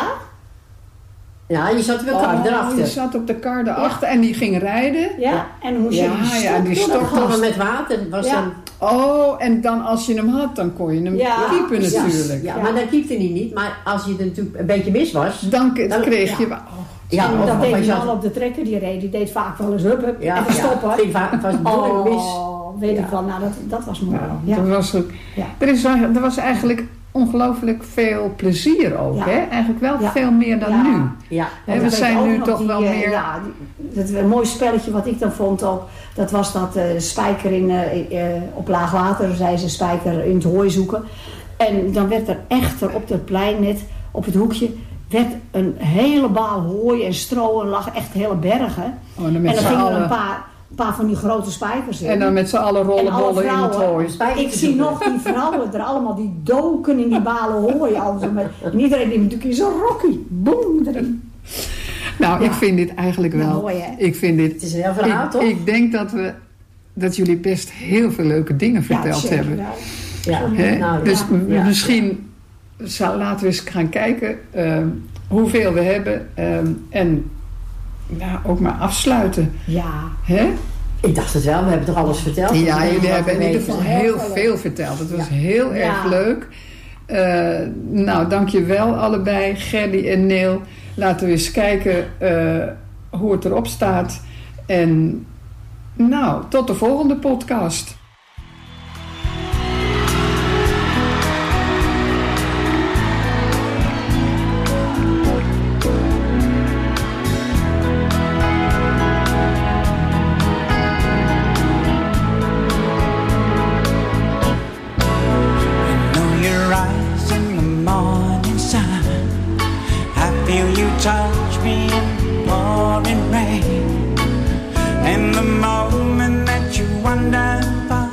Ja, je zat er wel kar Oh, erachter. je zat op de kar erachter en die ging rijden. Ja, en dan moest je Ja, die stok ja, die door stok dat Toch gat. met water was Ja. dan... Oh, en dan als je hem had, dan kon je hem Ja, kiepen precies. natuurlijk. Ja, Ja. maar dan kiepte hij niet. Maar als je er natuurlijk een beetje mis was... Dan, k- Dan- kreeg ja. je... Oh, Ja, en of, dat of deed hij die zat... man op de trekker, die reed, die deed vaak wel eens hup, hup, Ja, even ja, stoppen. ging vaak vast behoorlijk mis. Oh, weet ik wel, nou dat, dat was mooi. nou, Ja. dat was ook, Ja. er, is, wel- er was eigenlijk ongelooflijk veel plezier ook, Ja. hè? Eigenlijk wel Ja. veel meer dan Ja. nu. Ja, Hè, En we ik weet zijn ook nu nog toch die, wel eh, meer... Ja, die- dat een mooi spelletje wat ik dan vond ook, dat was dat eh, spijker in, eh, eh, op laag water, zei ze, spijker in het hooi zoeken. En dan werd er echter op het plein net, op het hoekje, werd een hele baal hooi en stro en lag echt hele bergen. Oh, en dan En met dan z'n gingen er een allen, paar, een paar van die grote spijkers in. en dan met z'n allen En alle rollenbollen in het vrouwen, hooi. Ik zie nog die vrouwen er allemaal, die doken in die balen hooi. Al zo met, en iedereen die natuurlijk in zo'n rokkie, boem, erin. Nou, Ja. ik vind dit eigenlijk Ja, wel... mooi, hè? Ik vind dit... het is een heel verhaal, ik, toch? ik denk dat we... Dat jullie best heel veel leuke dingen verteld zeker hebben. wel. ja. Hè? Nou, Dus ja. m- Ja. misschien zal, laten we eens gaan kijken ehm, hoeveel we hebben. ehm, en ja, ook maar afsluiten. Ja, Hè? Ik dacht het wel, we hebben toch alles verteld? Ja, We weten jullie wat hebben in we ieder weten. geval Heel heel veel veel verteld. Het was Ja. heel Ja. erg leuk. Eh, nou, dankjewel allebei, Gerdy en Neel. Laten we eens kijken eh, hoe het erop staat. En nou, tot de volgende podcast. know your eyes in the morning sun. I feel you touch me in pouring rain. And the moment that you wander far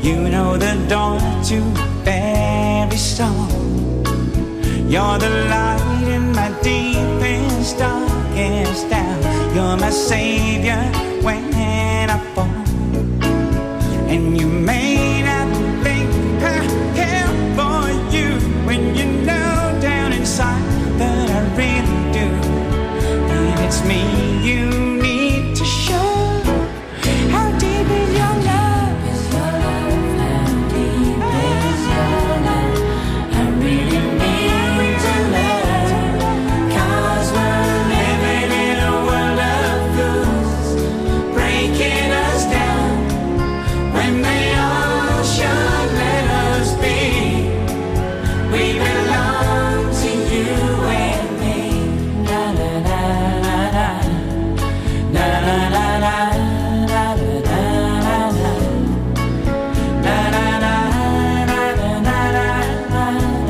You know the door to every soul. You're the light in my deepest, darkest hour. You're my savior when I fall. And you may not think I care for you when you know down inside that I really do. And it's me you need to show. How deep is your love? Is your love? How deep is your love? I really need to learn. 'Cause we're living in a world of fools, breaking us down when they all should let us be. We belong to you and me. La la la la la. La la la la la la la la. La la la la la la la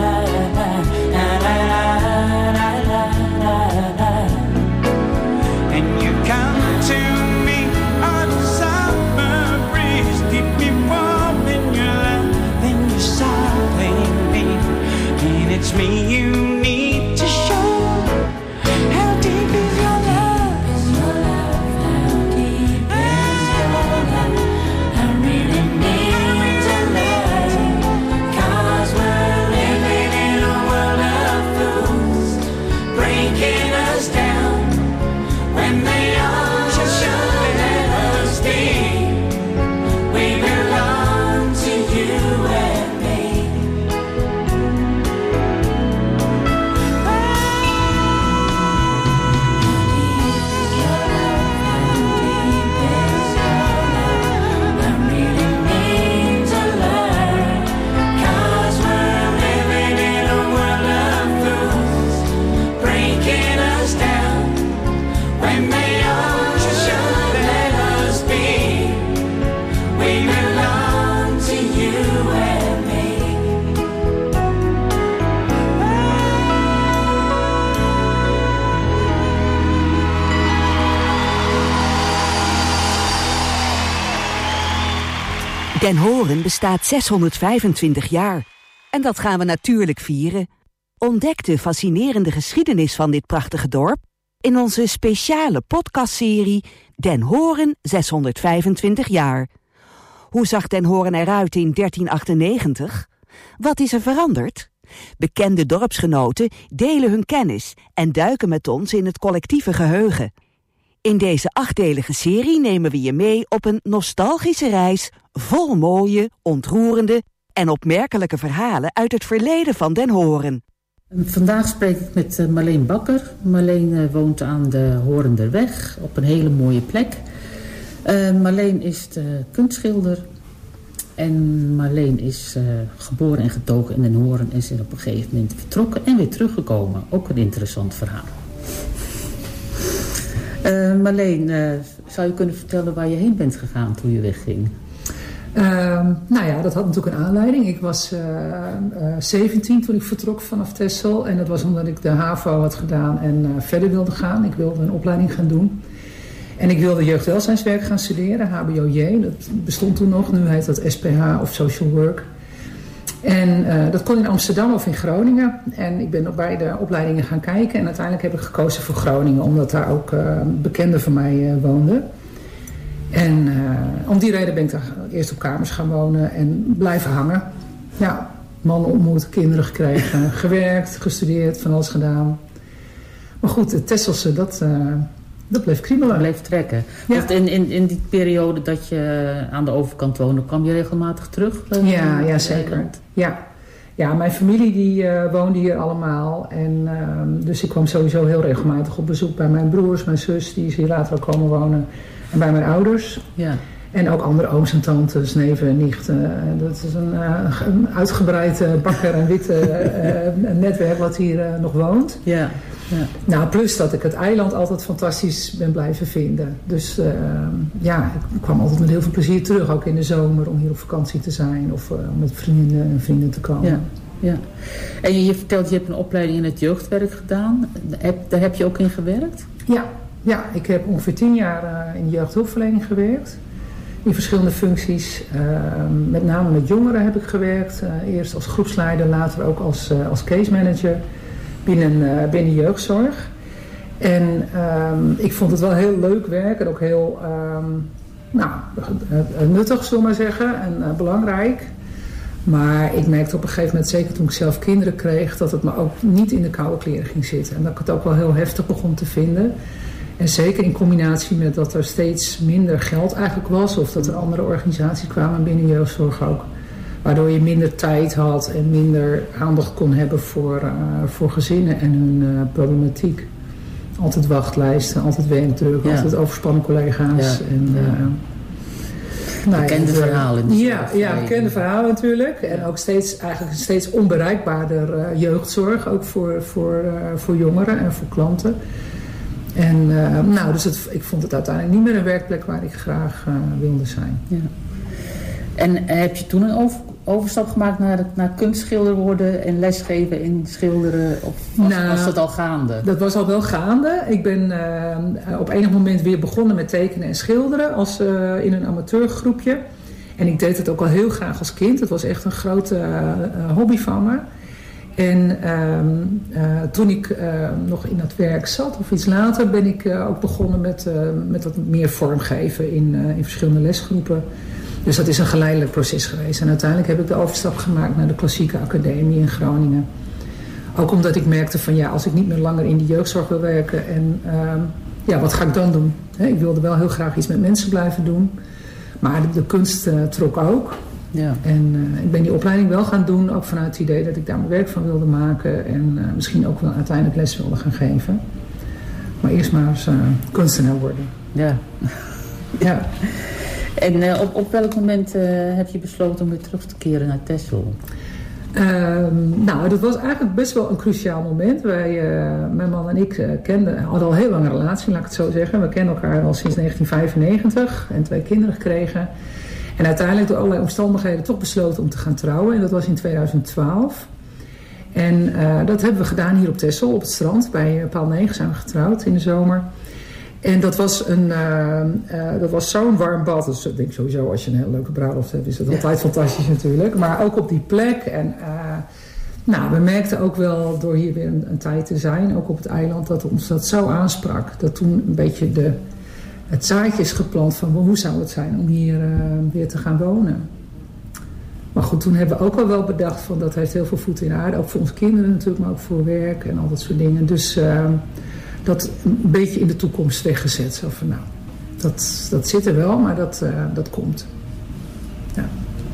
la. And you come to me on the summer breeze, keep me warm in your love, then you soften me. And it's me you need to show. How deep is your love? Is your love? How deep is your love? I really need to learn. 'Cause we're living in a world of fools, breaking us down when they all should let us be. We belong to you and me. I really need to learn. 'Cause we're living in a world of fools, breaking us down when they all should let us be. We belong to you and me. Den Horen bestaat zeshonderdvijfentwintig jaar. En dat gaan we natuurlijk vieren. Ontdek de fascinerende geschiedenis van dit prachtige dorp in onze speciale podcastserie Den Horen zeshonderdvijfentwintig jaar. Hoe zag Den Horen eruit in dertien achtennegentig? Wat is er veranderd? Bekende dorpsgenoten delen hun kennis en duiken met ons in het collectieve geheugen. In deze achtdelige serie nemen we je mee op een nostalgische reis vol mooie, ontroerende en opmerkelijke verhalen uit het verleden van Den Horen. Vandaag spreek ik met uh, Marleen Bakker. Marleen uh, woont aan de Horenderweg op een hele mooie plek. Uh, Marleen is de kunstschilder. En Marleen is uh, geboren en getogen in Den Horen en is op een gegeven moment vertrokken en weer teruggekomen. Ook een interessant verhaal. Uh, Marleen, uh, zou je kunnen vertellen waar je heen bent gegaan toen je wegging? Uh, nou ja, dat had natuurlijk een aanleiding. Ik was uh, uh, zeventien toen ik vertrok vanaf Texel. En dat was omdat ik de HAVO had gedaan en uh, verder wilde gaan. Ik wilde een opleiding gaan doen. En ik wilde jeugdwelzijnswerk gaan studeren, H B O J. Dat bestond toen nog, nu heet dat S P H of Social Work. En uh, dat kon in Amsterdam of in Groningen. En ik ben op beide opleidingen gaan kijken. En uiteindelijk heb ik gekozen voor Groningen, omdat daar ook uh, bekenden van mij uh, woonden. En uh, om die reden ben ik daar eerst op kamers gaan wonen en blijven hangen. Ja, mannen ontmoet, kinderen gekregen, gewerkt, gestudeerd, van alles gedaan. Maar goed, het Tesselse, dat, uh, dat bleef kriebelen. Dat bleef trekken. Ja. Want in, in, in die periode dat je aan de overkant woonde, kwam je regelmatig terug? Ja, ja, zeker. Ja. Ja, mijn familie die uh, woonde hier allemaal. En, uh, dus ik kwam sowieso heel regelmatig op bezoek bij mijn broers, mijn zus, die is hier later ook komen wonen. En bij mijn ouders. Ja. En ook andere ooms en tantes, neven en nichten. Dat is een, uh, een uitgebreid uh, bakker- en witte uh, netwerk wat hier uh, nog woont. Ja. Ja. Nou, plus dat ik het eiland altijd fantastisch ben blijven vinden. Dus uh, ja, ik kwam altijd met heel veel plezier terug. Ook in de zomer om hier op vakantie te zijn. Of uh, om met vrienden en vrienden te komen. Ja. Ja. En je, je vertelt, je hebt een opleiding in het jeugdwerk gedaan. Heb, daar heb je ook in gewerkt? Ja, ja, ik heb ongeveer tien jaar uh, in de jeugdhulpverlening gewerkt. in verschillende functies. Uh, met name met jongeren heb ik gewerkt. Uh, eerst als groepsleider, later ook als, uh, als case manager binnen, uh, binnen jeugdzorg. En um, ik vond het wel heel leuk werk en ook heel um, nou, nuttig, zullen we maar zeggen, en uh, belangrijk. Maar ik merkte op een gegeven moment, zeker toen ik zelf kinderen kreeg, dat het me ook niet in de koude kleren ging zitten. En dat ik het ook wel heel heftig begon te vinden. En zeker in combinatie met dat er steeds minder geld eigenlijk was, of dat er andere organisaties kwamen binnen jeugdzorg ook. Waardoor je minder tijd had en minder aandacht kon hebben voor, uh, voor gezinnen en hun uh, problematiek. Altijd wachtlijsten, altijd werkdruk, ja. altijd overspannen collega's. Ja. En, uh, nou, bekende ja, verhalen. Ja, ja, bekende verhalen natuurlijk. En ook steeds, eigenlijk een steeds onbereikbaarder uh, jeugdzorg, ook voor, voor, uh, voor jongeren en voor klanten. En uh, nou, dus het, ik vond het uiteindelijk niet meer een werkplek waar ik graag uh, wilde zijn. Ja. En heb je toen een over, overstap gemaakt naar, naar kunstschilder worden en lesgeven in schilderen? Of was, nou, was dat al gaande? Dat was al wel gaande. Ik ben uh, op enig moment weer begonnen met tekenen en schilderen als, uh, in een amateurgroepje. En ik deed het ook al heel graag als kind. Het was echt een grote uh, hobby van me. En uh, uh, toen ik uh, nog in dat werk zat, of iets later, ben ik uh, ook begonnen met, uh, met wat meer vormgeven in, uh, in verschillende lesgroepen. Dus dat is een geleidelijk proces geweest. En uiteindelijk heb ik de overstap gemaakt naar de Klassieke Academie in Groningen. Ook omdat ik merkte van ja, als ik niet meer langer in de jeugdzorg wil werken, en uh, ja, wat ga ik dan doen? He, ik wilde wel heel graag iets met mensen blijven doen. Maar de, de kunst uh, trok ook. Ja. En uh, ik ben die opleiding wel gaan doen, ook vanuit het idee dat ik daar mijn werk van wilde maken. En uh, misschien ook wel uiteindelijk les wilde gaan geven. Maar eerst maar eens uh, kunstenaar worden. Ja. Ja. En uh, op, op welk moment uh, heb je besloten om weer terug te keren naar Texel? Um, nou, dat was eigenlijk best wel een cruciaal moment. Wij, uh, mijn man en ik uh, kenden, hadden al heel lang een relatie, laat ik het zo zeggen. We kennen elkaar al sinds negentien vijfennegentig en twee kinderen gekregen. En uiteindelijk door allerlei omstandigheden toch besloten om te gaan trouwen. En dat was in tweeduizend twaalf. En uh, dat hebben we gedaan hier op Texel, op het strand. Bij Paal negen zijn we getrouwd in de zomer. En dat was, een, uh, uh, dat was zo'n warm bad. Dus ik denk sowieso, als je een hele leuke bruiloft hebt, is dat altijd ja. fantastisch natuurlijk. Maar ook op die plek. En uh, nou, we merkten ook wel door hier weer een, een tijd te zijn, ook op het eiland, dat ons dat zo aansprak. Dat toen een beetje de, het zaadje is geplant van hoe zou het zijn om hier uh, weer te gaan wonen. Maar goed, toen hebben we ook al wel bedacht van dat heeft heel veel voeten in de aarde. Ook voor onze kinderen natuurlijk, maar ook voor werk en al dat soort dingen. Dus uh, dat een beetje in de toekomst weggezet. Zo van nou, dat, dat zit er wel, maar dat, uh, dat komt. Ja.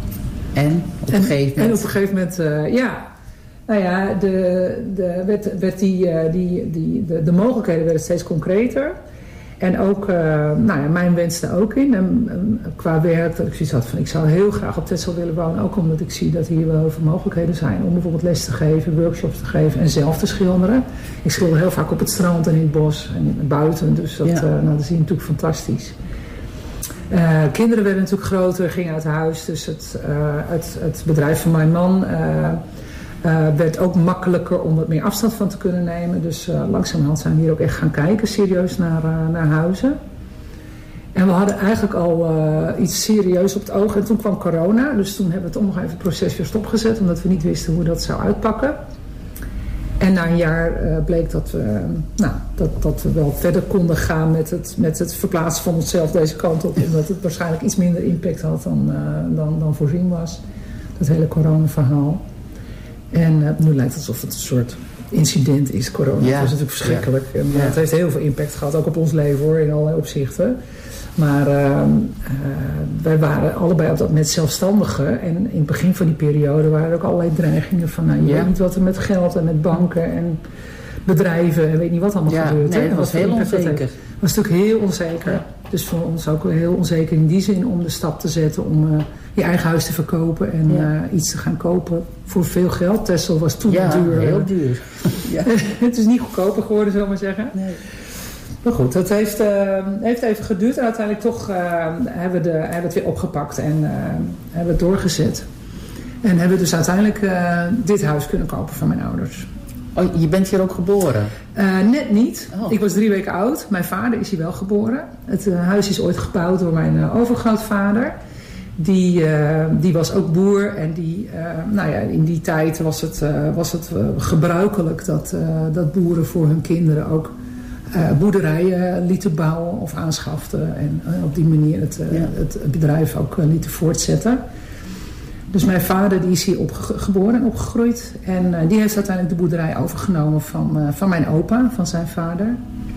En op een gegeven moment? En op een gegeven moment, uh, ja. Nou ja, de, de, werd, werd die, uh, die, die, de, de mogelijkheden werden steeds concreter. En ook, uh, nou ja, mijn wens daar ook in. En, en, qua werk, dat ik zoiets had van, ik zou heel graag op Texel willen wonen. Ook omdat ik zie dat hier wel heel veel mogelijkheden zijn. Om bijvoorbeeld les te geven, workshops te geven en zelf te schilderen. Ik schilder heel vaak op het strand en in het bos en buiten. Dus dat, ja. uh, nou, dat zie je natuurlijk fantastisch. Uh, kinderen werden natuurlijk groter, gingen uit huis. Dus het, uh, het, het bedrijf van mijn man Uh, Uh, werd ook makkelijker om wat meer afstand van te kunnen nemen. Dus uh, langzamerhand zijn we hier ook echt gaan kijken, serieus naar, uh, naar huizen. En we hadden eigenlijk al uh, iets serieus op het oog. En toen kwam corona, dus toen hebben we toch nog even het proces weer stopgezet, omdat we niet wisten hoe dat zou uitpakken. En na een jaar uh, bleek dat we, uh, nou, dat, dat we wel verder konden gaan met het, met het verplaatsen van onszelf deze kant op. Omdat het waarschijnlijk iets minder impact had dan, uh, dan, dan voorzien was. Dat hele corona-verhaal. En uh, nu lijkt het alsof het een soort incident is, corona. Ja. Dat is natuurlijk verschrikkelijk. Ja. En, uh, het heeft heel veel impact gehad, ook op ons leven hoor, in allerlei opzichten. Maar uh, uh, wij waren allebei op dat moment zelfstandigen. En in het begin van die periode waren er ook allerlei dreigingen van, nou, je ja. weet niet wat er met geld en met banken en bedrijven en weet niet wat allemaal ja, gebeurt. Nee, dat was heel onzeker. Het was natuurlijk heel onzeker. Ja. Dus voor ons ook heel onzeker in die zin om de stap te zetten om uh, je eigen huis te verkopen en ja. uh, iets te gaan kopen voor veel geld. Texel was toen ja, duur. heel duur. Ja. Het is niet goedkoper geworden, zullen we maar zeggen. Nee. Maar goed, dat heeft, uh, heeft even geduurd. En uiteindelijk toch uh, hebben, we de, hebben we het weer opgepakt en uh, hebben we het doorgezet. En hebben we dus uiteindelijk uh, dit huis kunnen kopen van mijn ouders. Oh, je bent hier ook geboren? Uh, net niet. Oh. Ik was drie weken oud. Mijn vader is hier wel geboren. Het uh, huis is ooit gebouwd door mijn uh, overgrootvader. Die, uh, die was ook boer. En die, uh, nou ja, in die tijd was het, uh, was het uh, gebruikelijk dat, uh, dat boeren voor hun kinderen ook uh, boerderijen lieten bouwen of aanschaften. En uh, op die manier het, uh, ja. het bedrijf ook uh, lieten voortzetten. Dus mijn vader die is hier opge- geboren en opgegroeid. En uh, die heeft uiteindelijk de boerderij overgenomen van, uh, van mijn opa, van zijn vader.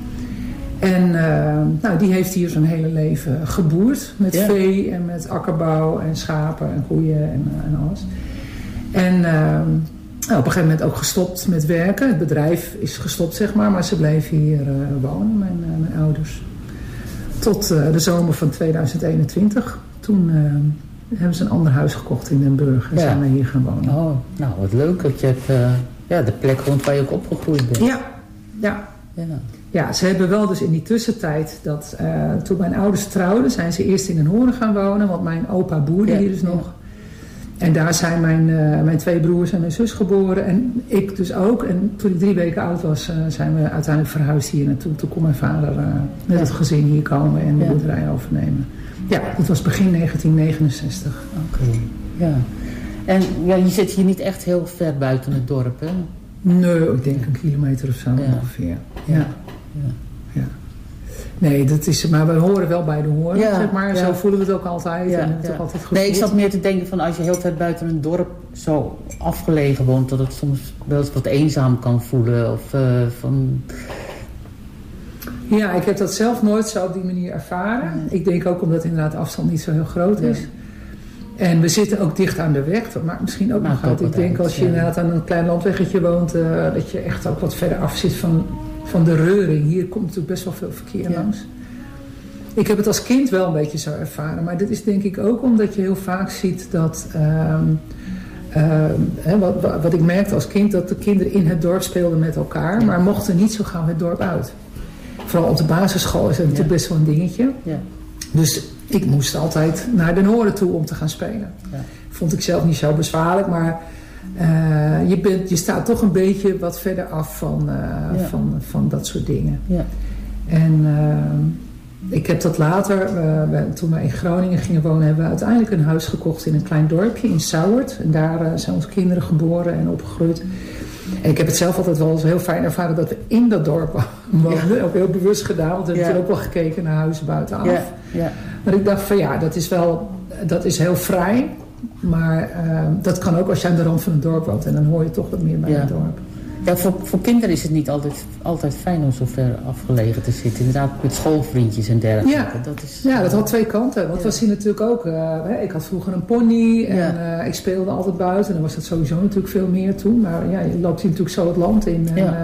En uh, nou, die heeft hier zijn hele leven geboerd. Met ja. vee en met akkerbouw en schapen en koeien en, uh, en alles. En uh, nou, op een gegeven moment ook gestopt met werken. Het bedrijf is gestopt, zeg maar. Maar ze bleven hier uh, wonen, mijn, uh, mijn ouders. Tot uh, de zomer van tweeduizend eenentwintig. Toen... Uh, hebben ze een ander huis gekocht in Den Burg en ja. zijn we hier gaan wonen. Oh, nou wat leuk dat je hebt uh, ja, de plek rond waar je ook opgegroeid bent. Ja, ja. ja. Ja, ze hebben wel dus in die tussentijd dat uh, toen mijn ouders trouwden, zijn ze eerst in Den Horen gaan wonen, want mijn opa boerde ja, hier dus ja. nog. En daar zijn mijn, uh, mijn twee broers en mijn zus geboren en ik dus ook. En toen ik drie weken oud was, uh, zijn we uiteindelijk verhuisd hier naartoe. Toen kon mijn vader uh, met ja. het gezin hier komen en de ja. boerderij overnemen. Ja, dat was begin negentien negenenzestig. Oké, okay. ja. En ja, je zit hier niet echt heel ver buiten het dorp, hè? Nee, ik denk een kilometer of zo ja. ongeveer. Ja. Ja. Ja. ja. Nee, dat is, maar we horen wel bij de horen, ja, zeg maar. Ja. Zo voelen we het ook altijd. Ja, en het ja. ook altijd nee, ik zat meer te denken van als je heel ver buiten een dorp zo afgelegen woont, dat het soms wel eens wat eenzaam kan voelen. Of uh, van... Ja, ik heb dat zelf nooit zo op die manier ervaren. Nee. Ik denk ook omdat inderdaad de afstand niet zo heel groot is. Ja. En we zitten ook dicht aan de weg. Dat maakt misschien ook maakt nog uit. Ik denk uit, als je ja. inderdaad aan een klein landweggetje woont, uh, dat je echt ook wat verder af zit van, van de reuring. Hier komt natuurlijk best wel veel verkeer ja. langs. Ik heb het als kind wel een beetje zo ervaren. Maar dit is denk ik ook omdat je heel vaak ziet dat... Um, uh, hè, wat, wat ik merkte als kind, dat de kinderen in het dorp speelden met elkaar. Ja. Maar mochten niet zo gauw het dorp uit. Vooral op de basisschool is dat natuurlijk ja. best wel een dingetje. Ja. Dus ik moest altijd naar Den Horen toe om te gaan spelen. Ja. Vond ik zelf niet zo bezwaarlijk, maar uh, je, bent, je staat toch een beetje wat verder af van, uh, ja. van, van dat soort dingen. Ja. En uh, ik heb dat later, uh, we, toen we in Groningen gingen wonen, hebben we uiteindelijk een huis gekocht in een klein dorpje in Sauwerd. En daar uh, zijn onze kinderen geboren en opgegroeid. En ik heb het zelf altijd wel eens heel fijn ervaren dat we in dat dorp woonden. Ja. Ook heel bewust gedaan, want we hebben ja. ook wel gekeken naar huizen buitenaf. Ja. Ja. Maar ik dacht van ja, dat is wel, dat is heel vrij. Maar uh, dat kan ook als je aan de rand van het dorp woont. En dan hoor je toch wat meer bij ja. het dorp. Ja, voor, voor kinderen is het niet altijd, altijd fijn om zo ver afgelegen te zitten. Inderdaad, met schoolvriendjes en dergelijke. Ja, dat, is, ja, dat had twee kanten. Want ja. was hier natuurlijk ook... Uh, ik had vroeger een pony en ja. uh, ik speelde altijd buiten. En dan was dat sowieso natuurlijk veel meer toen. Maar ja, je loopt hier natuurlijk zo het land in. En, ja. uh,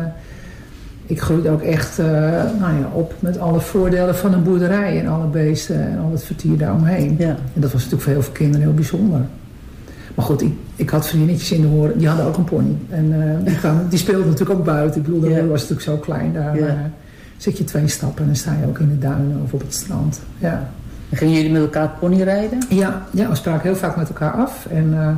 ik groeide ook echt uh, nou ja, op met alle voordelen van een boerderij. En alle beesten en al het vertier daaromheen. Ja. En dat was natuurlijk voor heel veel kinderen heel bijzonder. Maar goed, ik, ik had vriendinnetjes in de Horen, die hadden ook een pony. En uh, die, kwamen, die speelden natuurlijk ook buiten. Ik bedoel, de Horen was natuurlijk zo klein. Daar ja. uh, zit je twee stappen en dan sta je ook in de duinen of op het strand. Ja. En gingen jullie met elkaar pony rijden? Ja, ja, we spraken heel vaak met elkaar af. En uh,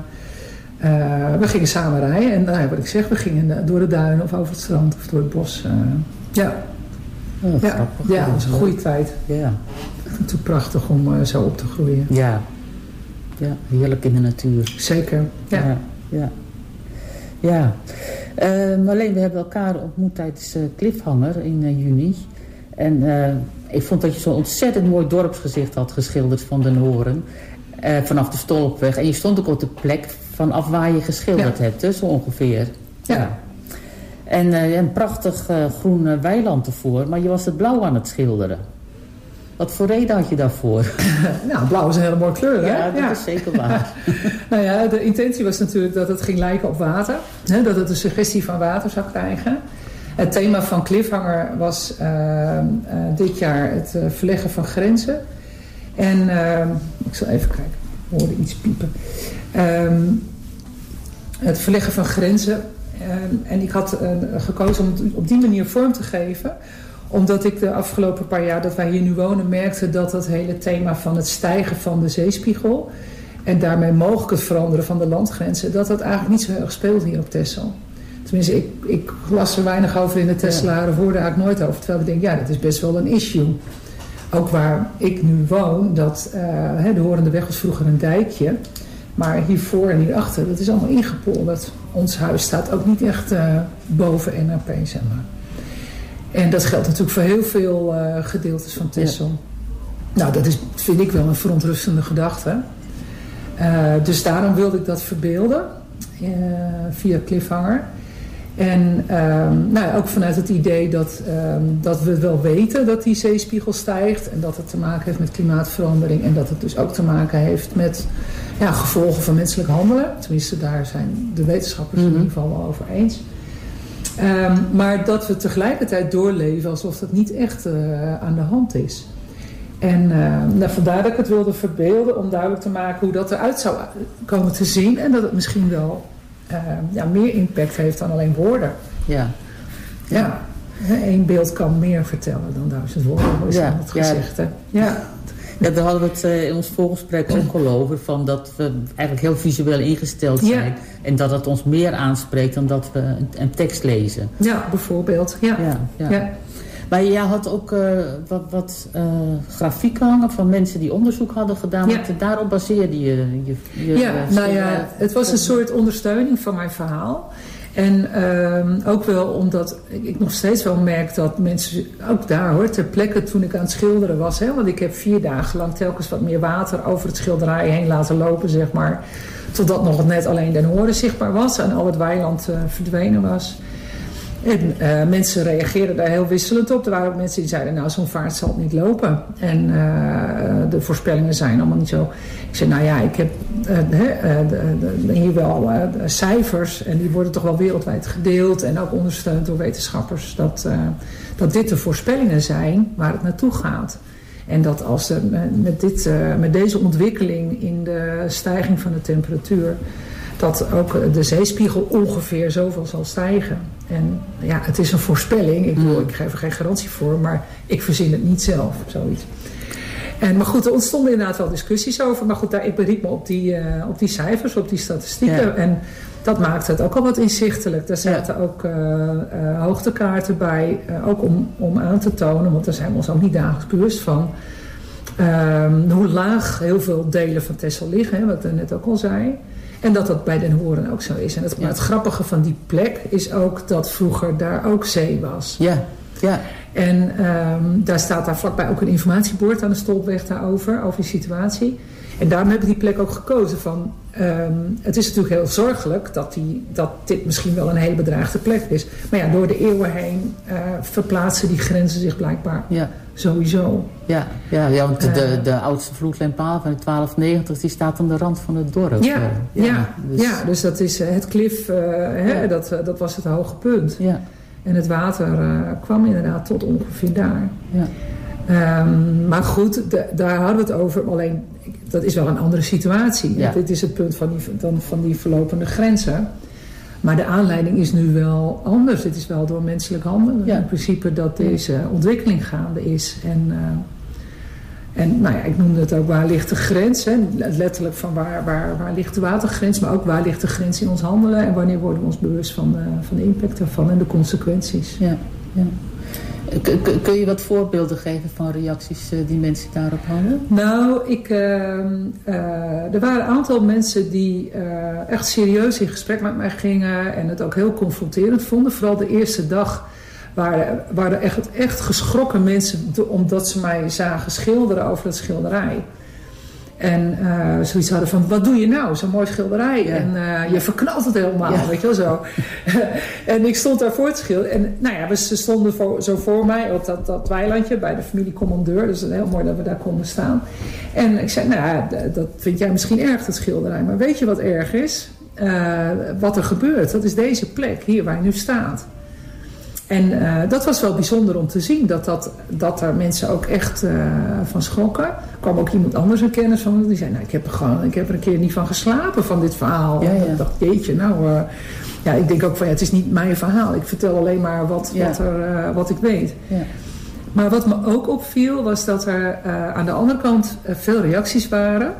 uh, we gingen samen rijden. En nou, wat ik zeg, we gingen door de duinen of over het strand of door het bos. Uh, ja. Oh, ja. grappig. Ja, dat was een goede tijd. Ja. Toen prachtig om uh, zo op te groeien. Ja. Ja, heerlijk in de natuur. Zeker, ja. Ja, ja. ja. Uh, Marleen, we hebben elkaar ontmoet tijdens uh, Cliffhanger in uh, juni. En uh, ik vond dat je zo'n ontzettend mooi dorpsgezicht had geschilderd van Den Horen. Uh, vanaf de Stolpweg. En je stond ook op de plek vanaf waar je geschilderd ja. hebt, hè, zo ongeveer. Ja. ja. En uh, een prachtig uh, groen uh, weiland ervoor. Maar je was het blauw aan het schilderen. Wat voor reden had je daarvoor? Nou, blauw is een hele mooie kleur, hè? Ja, dat ja. is zeker waar. Nou ja, de intentie was natuurlijk dat het ging lijken op water. Hè, dat het een suggestie van water zou krijgen. Het thema van Cliffhanger was uh, uh, dit jaar het uh, verleggen van grenzen. En uh, ik zal even kijken, ik hoorde iets piepen. Um, het verleggen van grenzen. Um, en ik had uh, gekozen om het op die manier vorm te geven, omdat ik de afgelopen paar jaar dat wij hier nu wonen merkte dat dat hele thema van het stijgen van de zeespiegel en daarmee mogelijk het veranderen van de landgrenzen, dat dat eigenlijk niet zo heel erg speelt hier op Texel. Tenminste, ik, ik las er weinig over in de Tesselaar, of hoorde eigenlijk nooit over. Terwijl ik denk, ja, dat is best wel een issue. Ook waar ik nu woon, dat, uh, de Horende Weg was vroeger een dijkje. Maar hiervoor en hierachter, dat is allemaal ingepolderd. Ons huis staat ook niet echt uh, boven N A P, zeg maar. En dat geldt natuurlijk voor heel veel uh, gedeeltes van Texel. Ja. Nou, dat is, vind ik wel een verontrustende gedachte. Uh, dus daarom wilde ik dat verbeelden. Uh, via Cliffhanger. En um, nou ja, ook vanuit het idee dat, um, dat we wel weten dat die zeespiegel stijgt. En dat het te maken heeft met klimaatverandering. En dat het dus ook te maken heeft met ja, gevolgen van menselijk handelen. Tenminste, daar zijn de wetenschappers mm-hmm. in ieder geval wel over eens. Um, maar dat we tegelijkertijd doorleven alsof dat niet echt uh, aan de hand is. En uh, nou, vandaar dat ik het wilde verbeelden om duidelijk te maken hoe dat eruit zou komen te zien. En dat het misschien wel uh, ja, meer impact heeft dan alleen woorden. Ja. Ja. Eén beeld kan meer vertellen dan duizend woorden, is ja. het gezegd. Hè? Ja. Ja, daar hadden we het uh, in ons voorgesprek ook al over. Van dat we eigenlijk heel visueel ingesteld zijn. Ja. En dat het ons meer aanspreekt dan dat we een, een tekst lezen. Ja, bijvoorbeeld. Ja. Ja, ja. ja. Maar jij had ook uh, wat, wat uh, grafieken hangen van mensen die onderzoek hadden gedaan. Ja. Daarop baseerde je je, je Ja, uh, nou ja, het was een soort ondersteuning van mijn verhaal. En uh, ook wel omdat ik nog steeds wel merk dat mensen, ook daar hoor, ter plekke toen ik aan het schilderen was. Hè, want ik heb vier dagen lang telkens wat meer water over het schilderij heen laten lopen, zeg maar. Totdat nog net alleen Den Horen zichtbaar was en al het weiland uh, verdwenen was. En uh, mensen reageerden daar heel wisselend op. Er waren ook mensen die zeiden, nou zo'n vaart zal het niet lopen. En uh, de voorspellingen zijn allemaal niet zo. Ik zei, nou ja, ik heb uh, de, de, de, hier wel uh, de cijfers. En die worden toch wel wereldwijd gedeeld. En ook ondersteund door wetenschappers. Dat, uh, dat dit de voorspellingen zijn waar het naartoe gaat. En dat als er met, dit, uh, met deze ontwikkeling in de stijging van de temperatuur, dat ook de zeespiegel ongeveer zoveel zal stijgen. En ja, het is een voorspelling. Ik bedoel, ik geef er geen garantie voor, maar ik verzin het niet zelf, zoiets. En, maar goed, er ontstonden inderdaad wel discussies over. Maar goed, daar, ik beriep me op die, uh, op die cijfers, op die statistieken. Ja. En dat maakte het ook al wat inzichtelijk. Daar zaten ja. ook uh, uh, hoogtekaarten bij. Uh, ook om, om aan te tonen, want daar zijn we ons ook niet dagelijks bewust van. Um, hoe laag heel veel delen van Texel liggen, hè, wat ik net ook al zei. En dat dat bij Den Horen ook zo is. En het, ja. maar het grappige van die plek is ook dat vroeger daar ook zee was. Ja, ja. En um, daar staat daar vlakbij ook een informatiebord aan de Stolpweg daarover, over die situatie. En daarom heb ik die plek ook gekozen van, um, het is natuurlijk heel zorgelijk dat, die, dat dit misschien wel een hele bedreigde plek is. Maar ja, door de eeuwen heen uh, verplaatsen die grenzen zich blijkbaar ja. sowieso. Ja, ja, ja want de, de, de oudste vloedlijnpaal van twaalf negentig, die staat aan de rand van het dorp. Ja, ja, ja, dus, ja, dus dat is uh, het klif, uh, hè, ja. dat, uh, dat was het hoge punt. Ja. En het water uh, kwam inderdaad tot ongeveer daar. Ja. Um, maar goed, de, daar hadden we het over. Alleen, dat is wel een andere situatie. Ja. Dit is het punt van die, dan van die verlopende grenzen. Maar de aanleiding is nu wel anders. Het is wel door menselijk handelen. Ja. In principe dat deze ontwikkeling gaande is. En, uh, en nou ja, ik noemde het ook waar ligt de grens. Hè? Letterlijk van waar, waar, waar ligt de watergrens. Maar ook waar ligt de grens in ons handelen. En wanneer worden we ons bewust van de, van de impact daarvan en de consequenties. Ja, ja. Kun je wat voorbeelden geven van reacties die mensen daarop hadden? Nou, ik, uh, uh, er waren een aantal mensen die uh, echt serieus in gesprek met mij gingen en het ook heel confronterend vonden. Vooral de eerste dag waren, waren echt, echt geschrokken mensen omdat ze mij zagen schilderen over het schilderij. En uh, zoiets hadden van, wat doe je nou? Zo'n mooi schilderij. Ja. En uh, je verknalt het helemaal, ja. weet je wel zo. En ik stond daar voor te schilderen. En nou ja, ze stonden voor, zo voor mij op dat, dat weilandje bij de familie Commandeur. Dus het is heel mooi dat we daar konden staan. En ik zei, nou ja, dat vind jij misschien erg, dat schilderij. Maar weet je wat erg is? Uh, wat er gebeurt, dat is deze plek, hier waar je nu staat. En uh, dat was wel bijzonder om te zien, dat, dat, dat er mensen ook echt uh, van schrokken. Er kwam ook iemand anders een kennis van, die zei, nou, ik heb er gewoon, ik heb er een keer niet van geslapen van dit verhaal. Ja, ja. Ik dacht, jeetje, nou, uh, ja, ik denk ook van, ja, het is niet mijn verhaal. Ik vertel alleen maar wat, ja. wat, er, uh, wat ik weet. Ja. Maar wat me ook opviel, was dat er uh, aan de andere kant uh, veel reacties waren.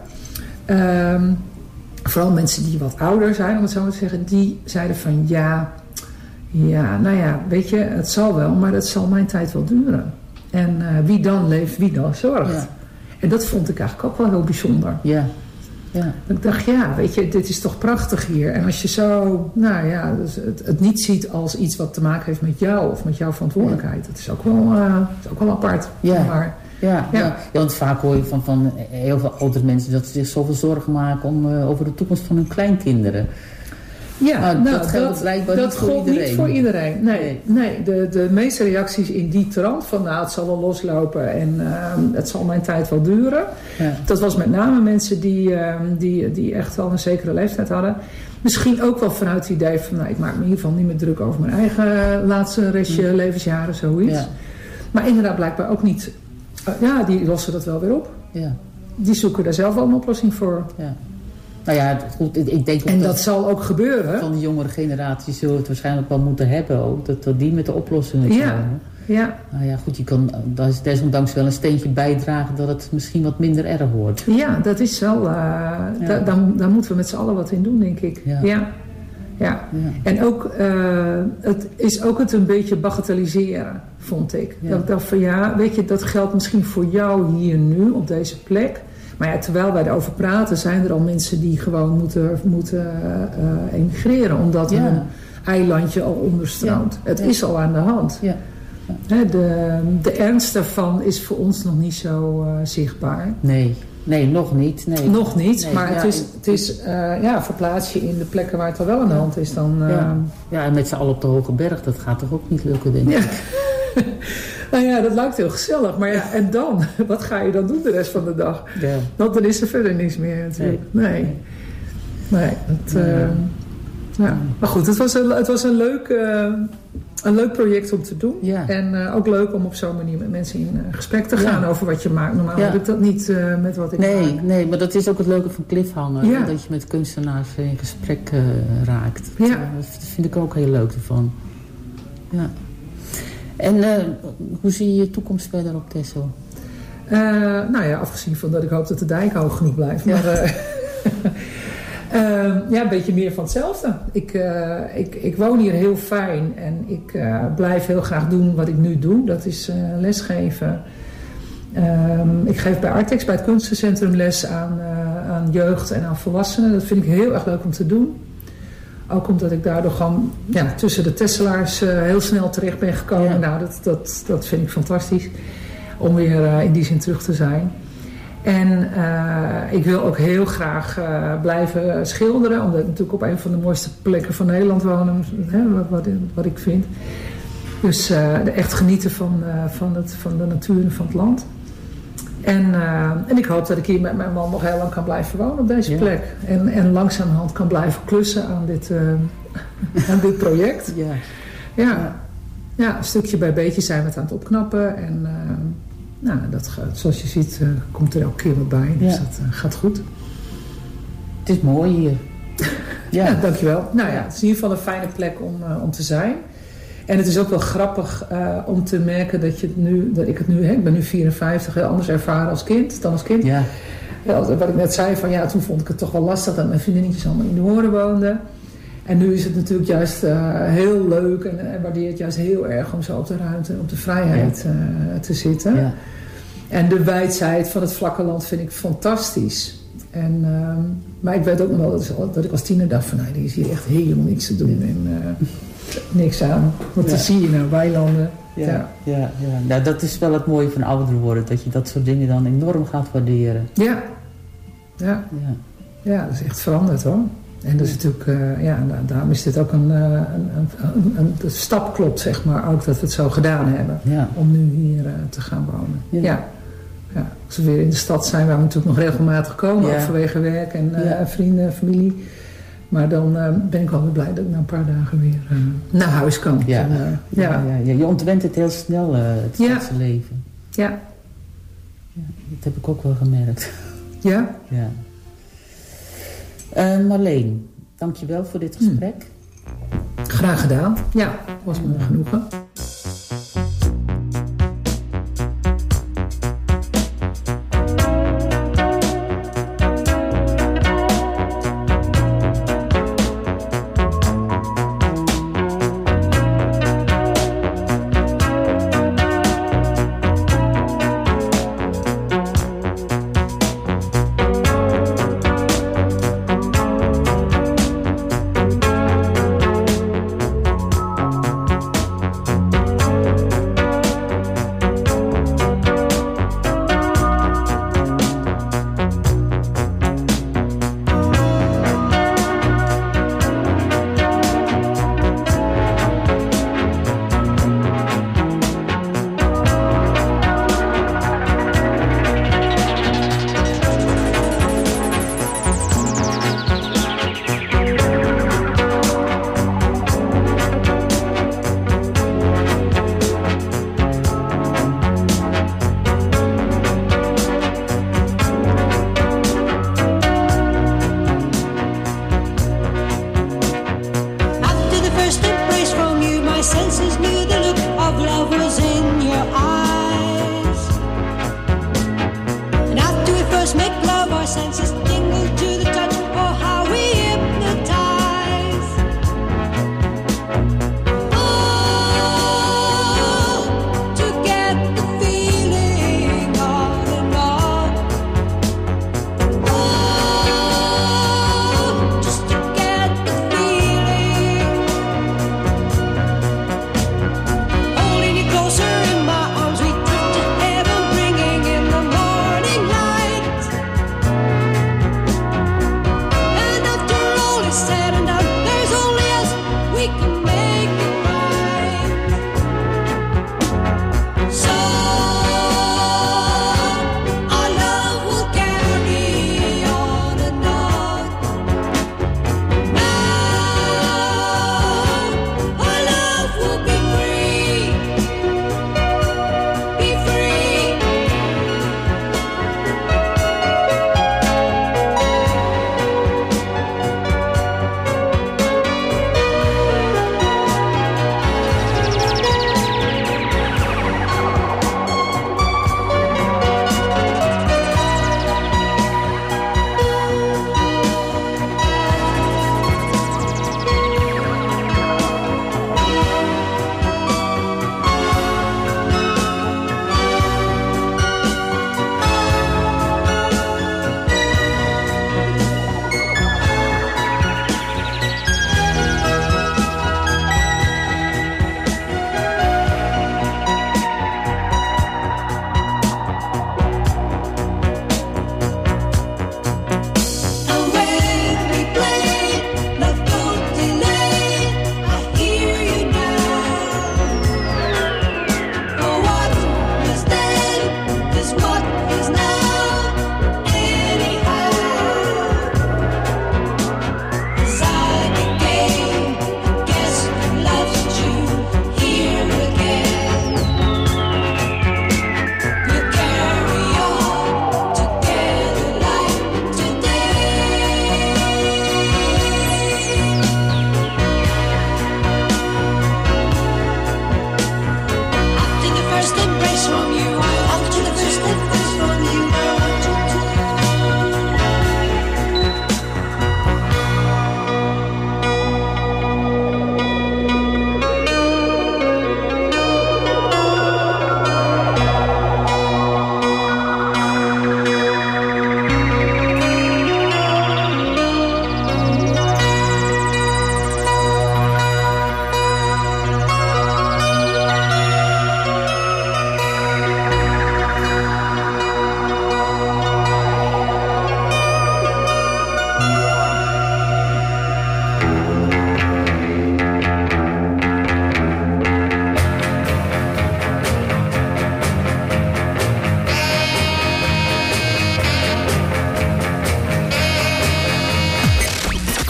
Um, vooral mensen die wat ouder zijn, om het zo maar te zeggen, die zeiden van, ja, Ja, nou ja, weet je, het zal wel, maar het zal mijn tijd wel duren. En uh, wie dan leeft, wie dan zorgt. Ja. En dat vond ik eigenlijk ook wel heel bijzonder. Ja. Ja. Ik dacht, ja, weet je, dit is toch prachtig hier. En als je zo, nou ja, dus het, het niet ziet als iets wat te maken heeft met jou of met jouw verantwoordelijkheid. Dat is ook wel, uh, is ook wel apart. Ja. Maar, ja, ja. Ja. ja, want vaak hoor je van, van heel veel oudere mensen dat ze zich zoveel zorgen maken om, uh, over de toekomst van hun kleinkinderen. Ja, nou, nou, dat geldt dat, blijkbaar dat niet voor gold iedereen. niet voor iedereen. Nee, nee. nee de, de meeste reacties in die trant van nou, het zal wel loslopen en uh, het zal mijn tijd wel duren. Ja. Dat was met name mensen die, uh, die, die echt wel een zekere leeftijd hadden. Misschien ook wel vanuit het idee van nou, ik maak me in ieder geval niet meer druk over mijn eigen laatste restje ja. levensjaren, zoiets. Ja. Maar inderdaad blijkbaar ook niet. Uh, ja, die lossen dat wel weer op. Ja. Die zoeken daar zelf wel een oplossing voor. Ja. Nou ja, goed, ik denk ook en dat, dat zal ook gebeuren. Van de jongere generatie zullen we het waarschijnlijk wel moeten hebben ook. Dat, dat die met de oplossingen ja. komen. Ja. Nou ja, goed, je kan desondanks wel een steentje bijdragen dat het misschien wat minder erg wordt. Ja, dat is wel... Uh, ja. da, daar, daar moeten we met z'n allen wat in doen, denk ik. Ja. Ja. Ja. Ja. En ook, uh, het is ook het een beetje bagatelliseren, vond ik. Ja. Dat ik dacht van ja, weet je, dat geldt misschien voor jou hier nu, op deze plek. Maar ja, terwijl wij erover praten, zijn er al mensen die gewoon moeten, moeten uh, emigreren. Omdat ja. hun eilandje al onderstroomt. Ja. Het ja. is al aan de hand. Ja. Ja. He, de, de ernst daarvan is voor ons nog niet zo uh, zichtbaar. Nee. Nee, nog niet. Nee. Nog niet, nee, maar ja, het is, het is uh, ja, verplaats je in de plekken waar het al wel aan de hand is. Dan, uh... ja. ja, en met z'n allen op de Hoge Berg, dat gaat toch ook niet lukken, denk ik. Ja. Nou ja, dat lijkt heel gezellig. Maar ja, en dan? Wat ga je dan doen de rest van de dag? Ja. Want dan is er verder niks meer natuurlijk. Nee. Nee. nee het, uh, ja. Ja. Maar goed, het was een, het was een, leuk, uh, een leuk project om te doen. Ja. En uh, ook leuk om op zo'n manier met mensen in uh, gesprek te gaan ja. over wat je maakt. Normaal ja. heb ik dat niet uh, met wat ik nee, maak. Nee, maar dat is ook het leuke van Cliffhanger. Ja. Dat je met kunstenaars in gesprek uh, raakt. Ja. Dat vind ik ook heel leuk ervan. Ja. En uh, hoe zie je je toekomst verder op Texel? Uh, nou ja, afgezien van dat ik hoop dat de dijk hoog genoeg blijft. Ja. Maar uh, uh, ja, een beetje meer van hetzelfde. Ik, uh, ik, ik woon hier heel fijn en ik uh, blijf heel graag doen wat ik nu doe. Dat is uh, lesgeven. Um, ik geef bij Artex, bij het kunstencentrum, les aan, uh, aan jeugd en aan volwassenen. Dat vind ik heel erg leuk om te doen. Ook omdat ik daardoor gewoon ja, tussen de Tesselaars uh, heel snel terecht ben gekomen. Ja. Nou, dat, dat, dat vind ik fantastisch. Om weer uh, in die zin terug te zijn. En uh, ik wil ook heel graag uh, blijven schilderen. Omdat ik natuurlijk op een van de mooiste plekken van Nederland woon. Hè, wat, wat, wat ik vind. Dus uh, echt genieten van, uh, van, het, van de natuur en van het land. En, uh, en ik hoop dat ik hier met mijn man nog heel lang kan blijven wonen op deze ja. plek. En, en langzamerhand kan blijven klussen aan dit, uh, aan dit project. Ja. Ja. Ja. ja, een stukje bij beetje zijn we het aan het opknappen. En uh, nou, dat gaat, zoals je ziet uh, komt er elke keer wat bij. Dus ja. dat uh, gaat goed. Het is mooi hier. Ja. ja, dankjewel. Nou ja, het is in ieder geval een fijne plek om, uh, om te zijn. En het is ook wel grappig uh, om te merken dat, je het nu, dat ik het nu, hè, ik ben nu vierenvijftig, heel anders ervaren als kind, dan als kind. Ja. Ja, wat ik net zei, van ja, toen vond ik het toch wel lastig dat mijn vriendinnetjes allemaal in de horen woonden. En nu is het natuurlijk juist uh, heel leuk en, en waardeer het juist heel erg om zo op de ruimte, op de vrijheid ja. uh, te zitten. Ja. En de wijsheid van het vlakke land vind ik fantastisch. En, uh, maar ik weet ook nog wel dat, dat ik als tiener dacht van, nou, er is hier echt helemaal niks te doen. En, uh, niks aan. Want ja. dan zie je nou weilanden. Ja, ja. Ja, ja. Nou, dat is wel het mooie van ouder worden. Dat je dat soort dingen dan enorm gaat waarderen. Ja. Ja. Ja, ja dat is echt veranderd hoor. En dat is natuurlijk, uh, ja, daarom is dit ook een, een, een, een, een, een stap klopt zeg maar. Ook dat we het zo gedaan hebben. Ja. Om nu hier uh, te gaan wonen. Ja. Ja. Ja. Als we weer in de stad zijn waar we natuurlijk nog regelmatig komen. Ja. Ook vanwege werk en uh, ja. vrienden, familie. Maar dan uh, ben ik wel weer blij dat ik na een paar dagen weer uh, naar huis kan. Ja. En, uh, ja. Ja, ja, ja. Je ontwent het heel snel, uh, het stadse ja. leven. Ja. Ja. Dat heb ik ook wel gemerkt. Ja? Ja. Uh, Marleen, dankjewel voor dit gesprek. Hm. Graag gedaan. Ja, was me genoegen.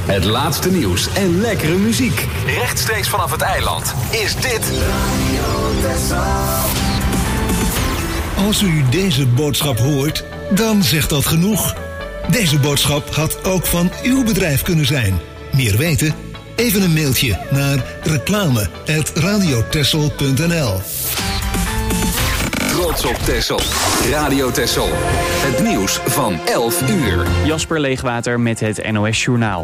Het laatste nieuws en lekkere muziek. Rechtstreeks vanaf het eiland is dit Als u deze boodschap hoort, dan zegt dat genoeg. Deze boodschap had ook van uw bedrijf kunnen zijn. Meer weten? Even een mailtje naar reclame apenstaartje radiotessel punt n l. Trots op Texel. Radio Texel. Het nieuws van elf uur. Jasper Leegwater met het N O S Journaal.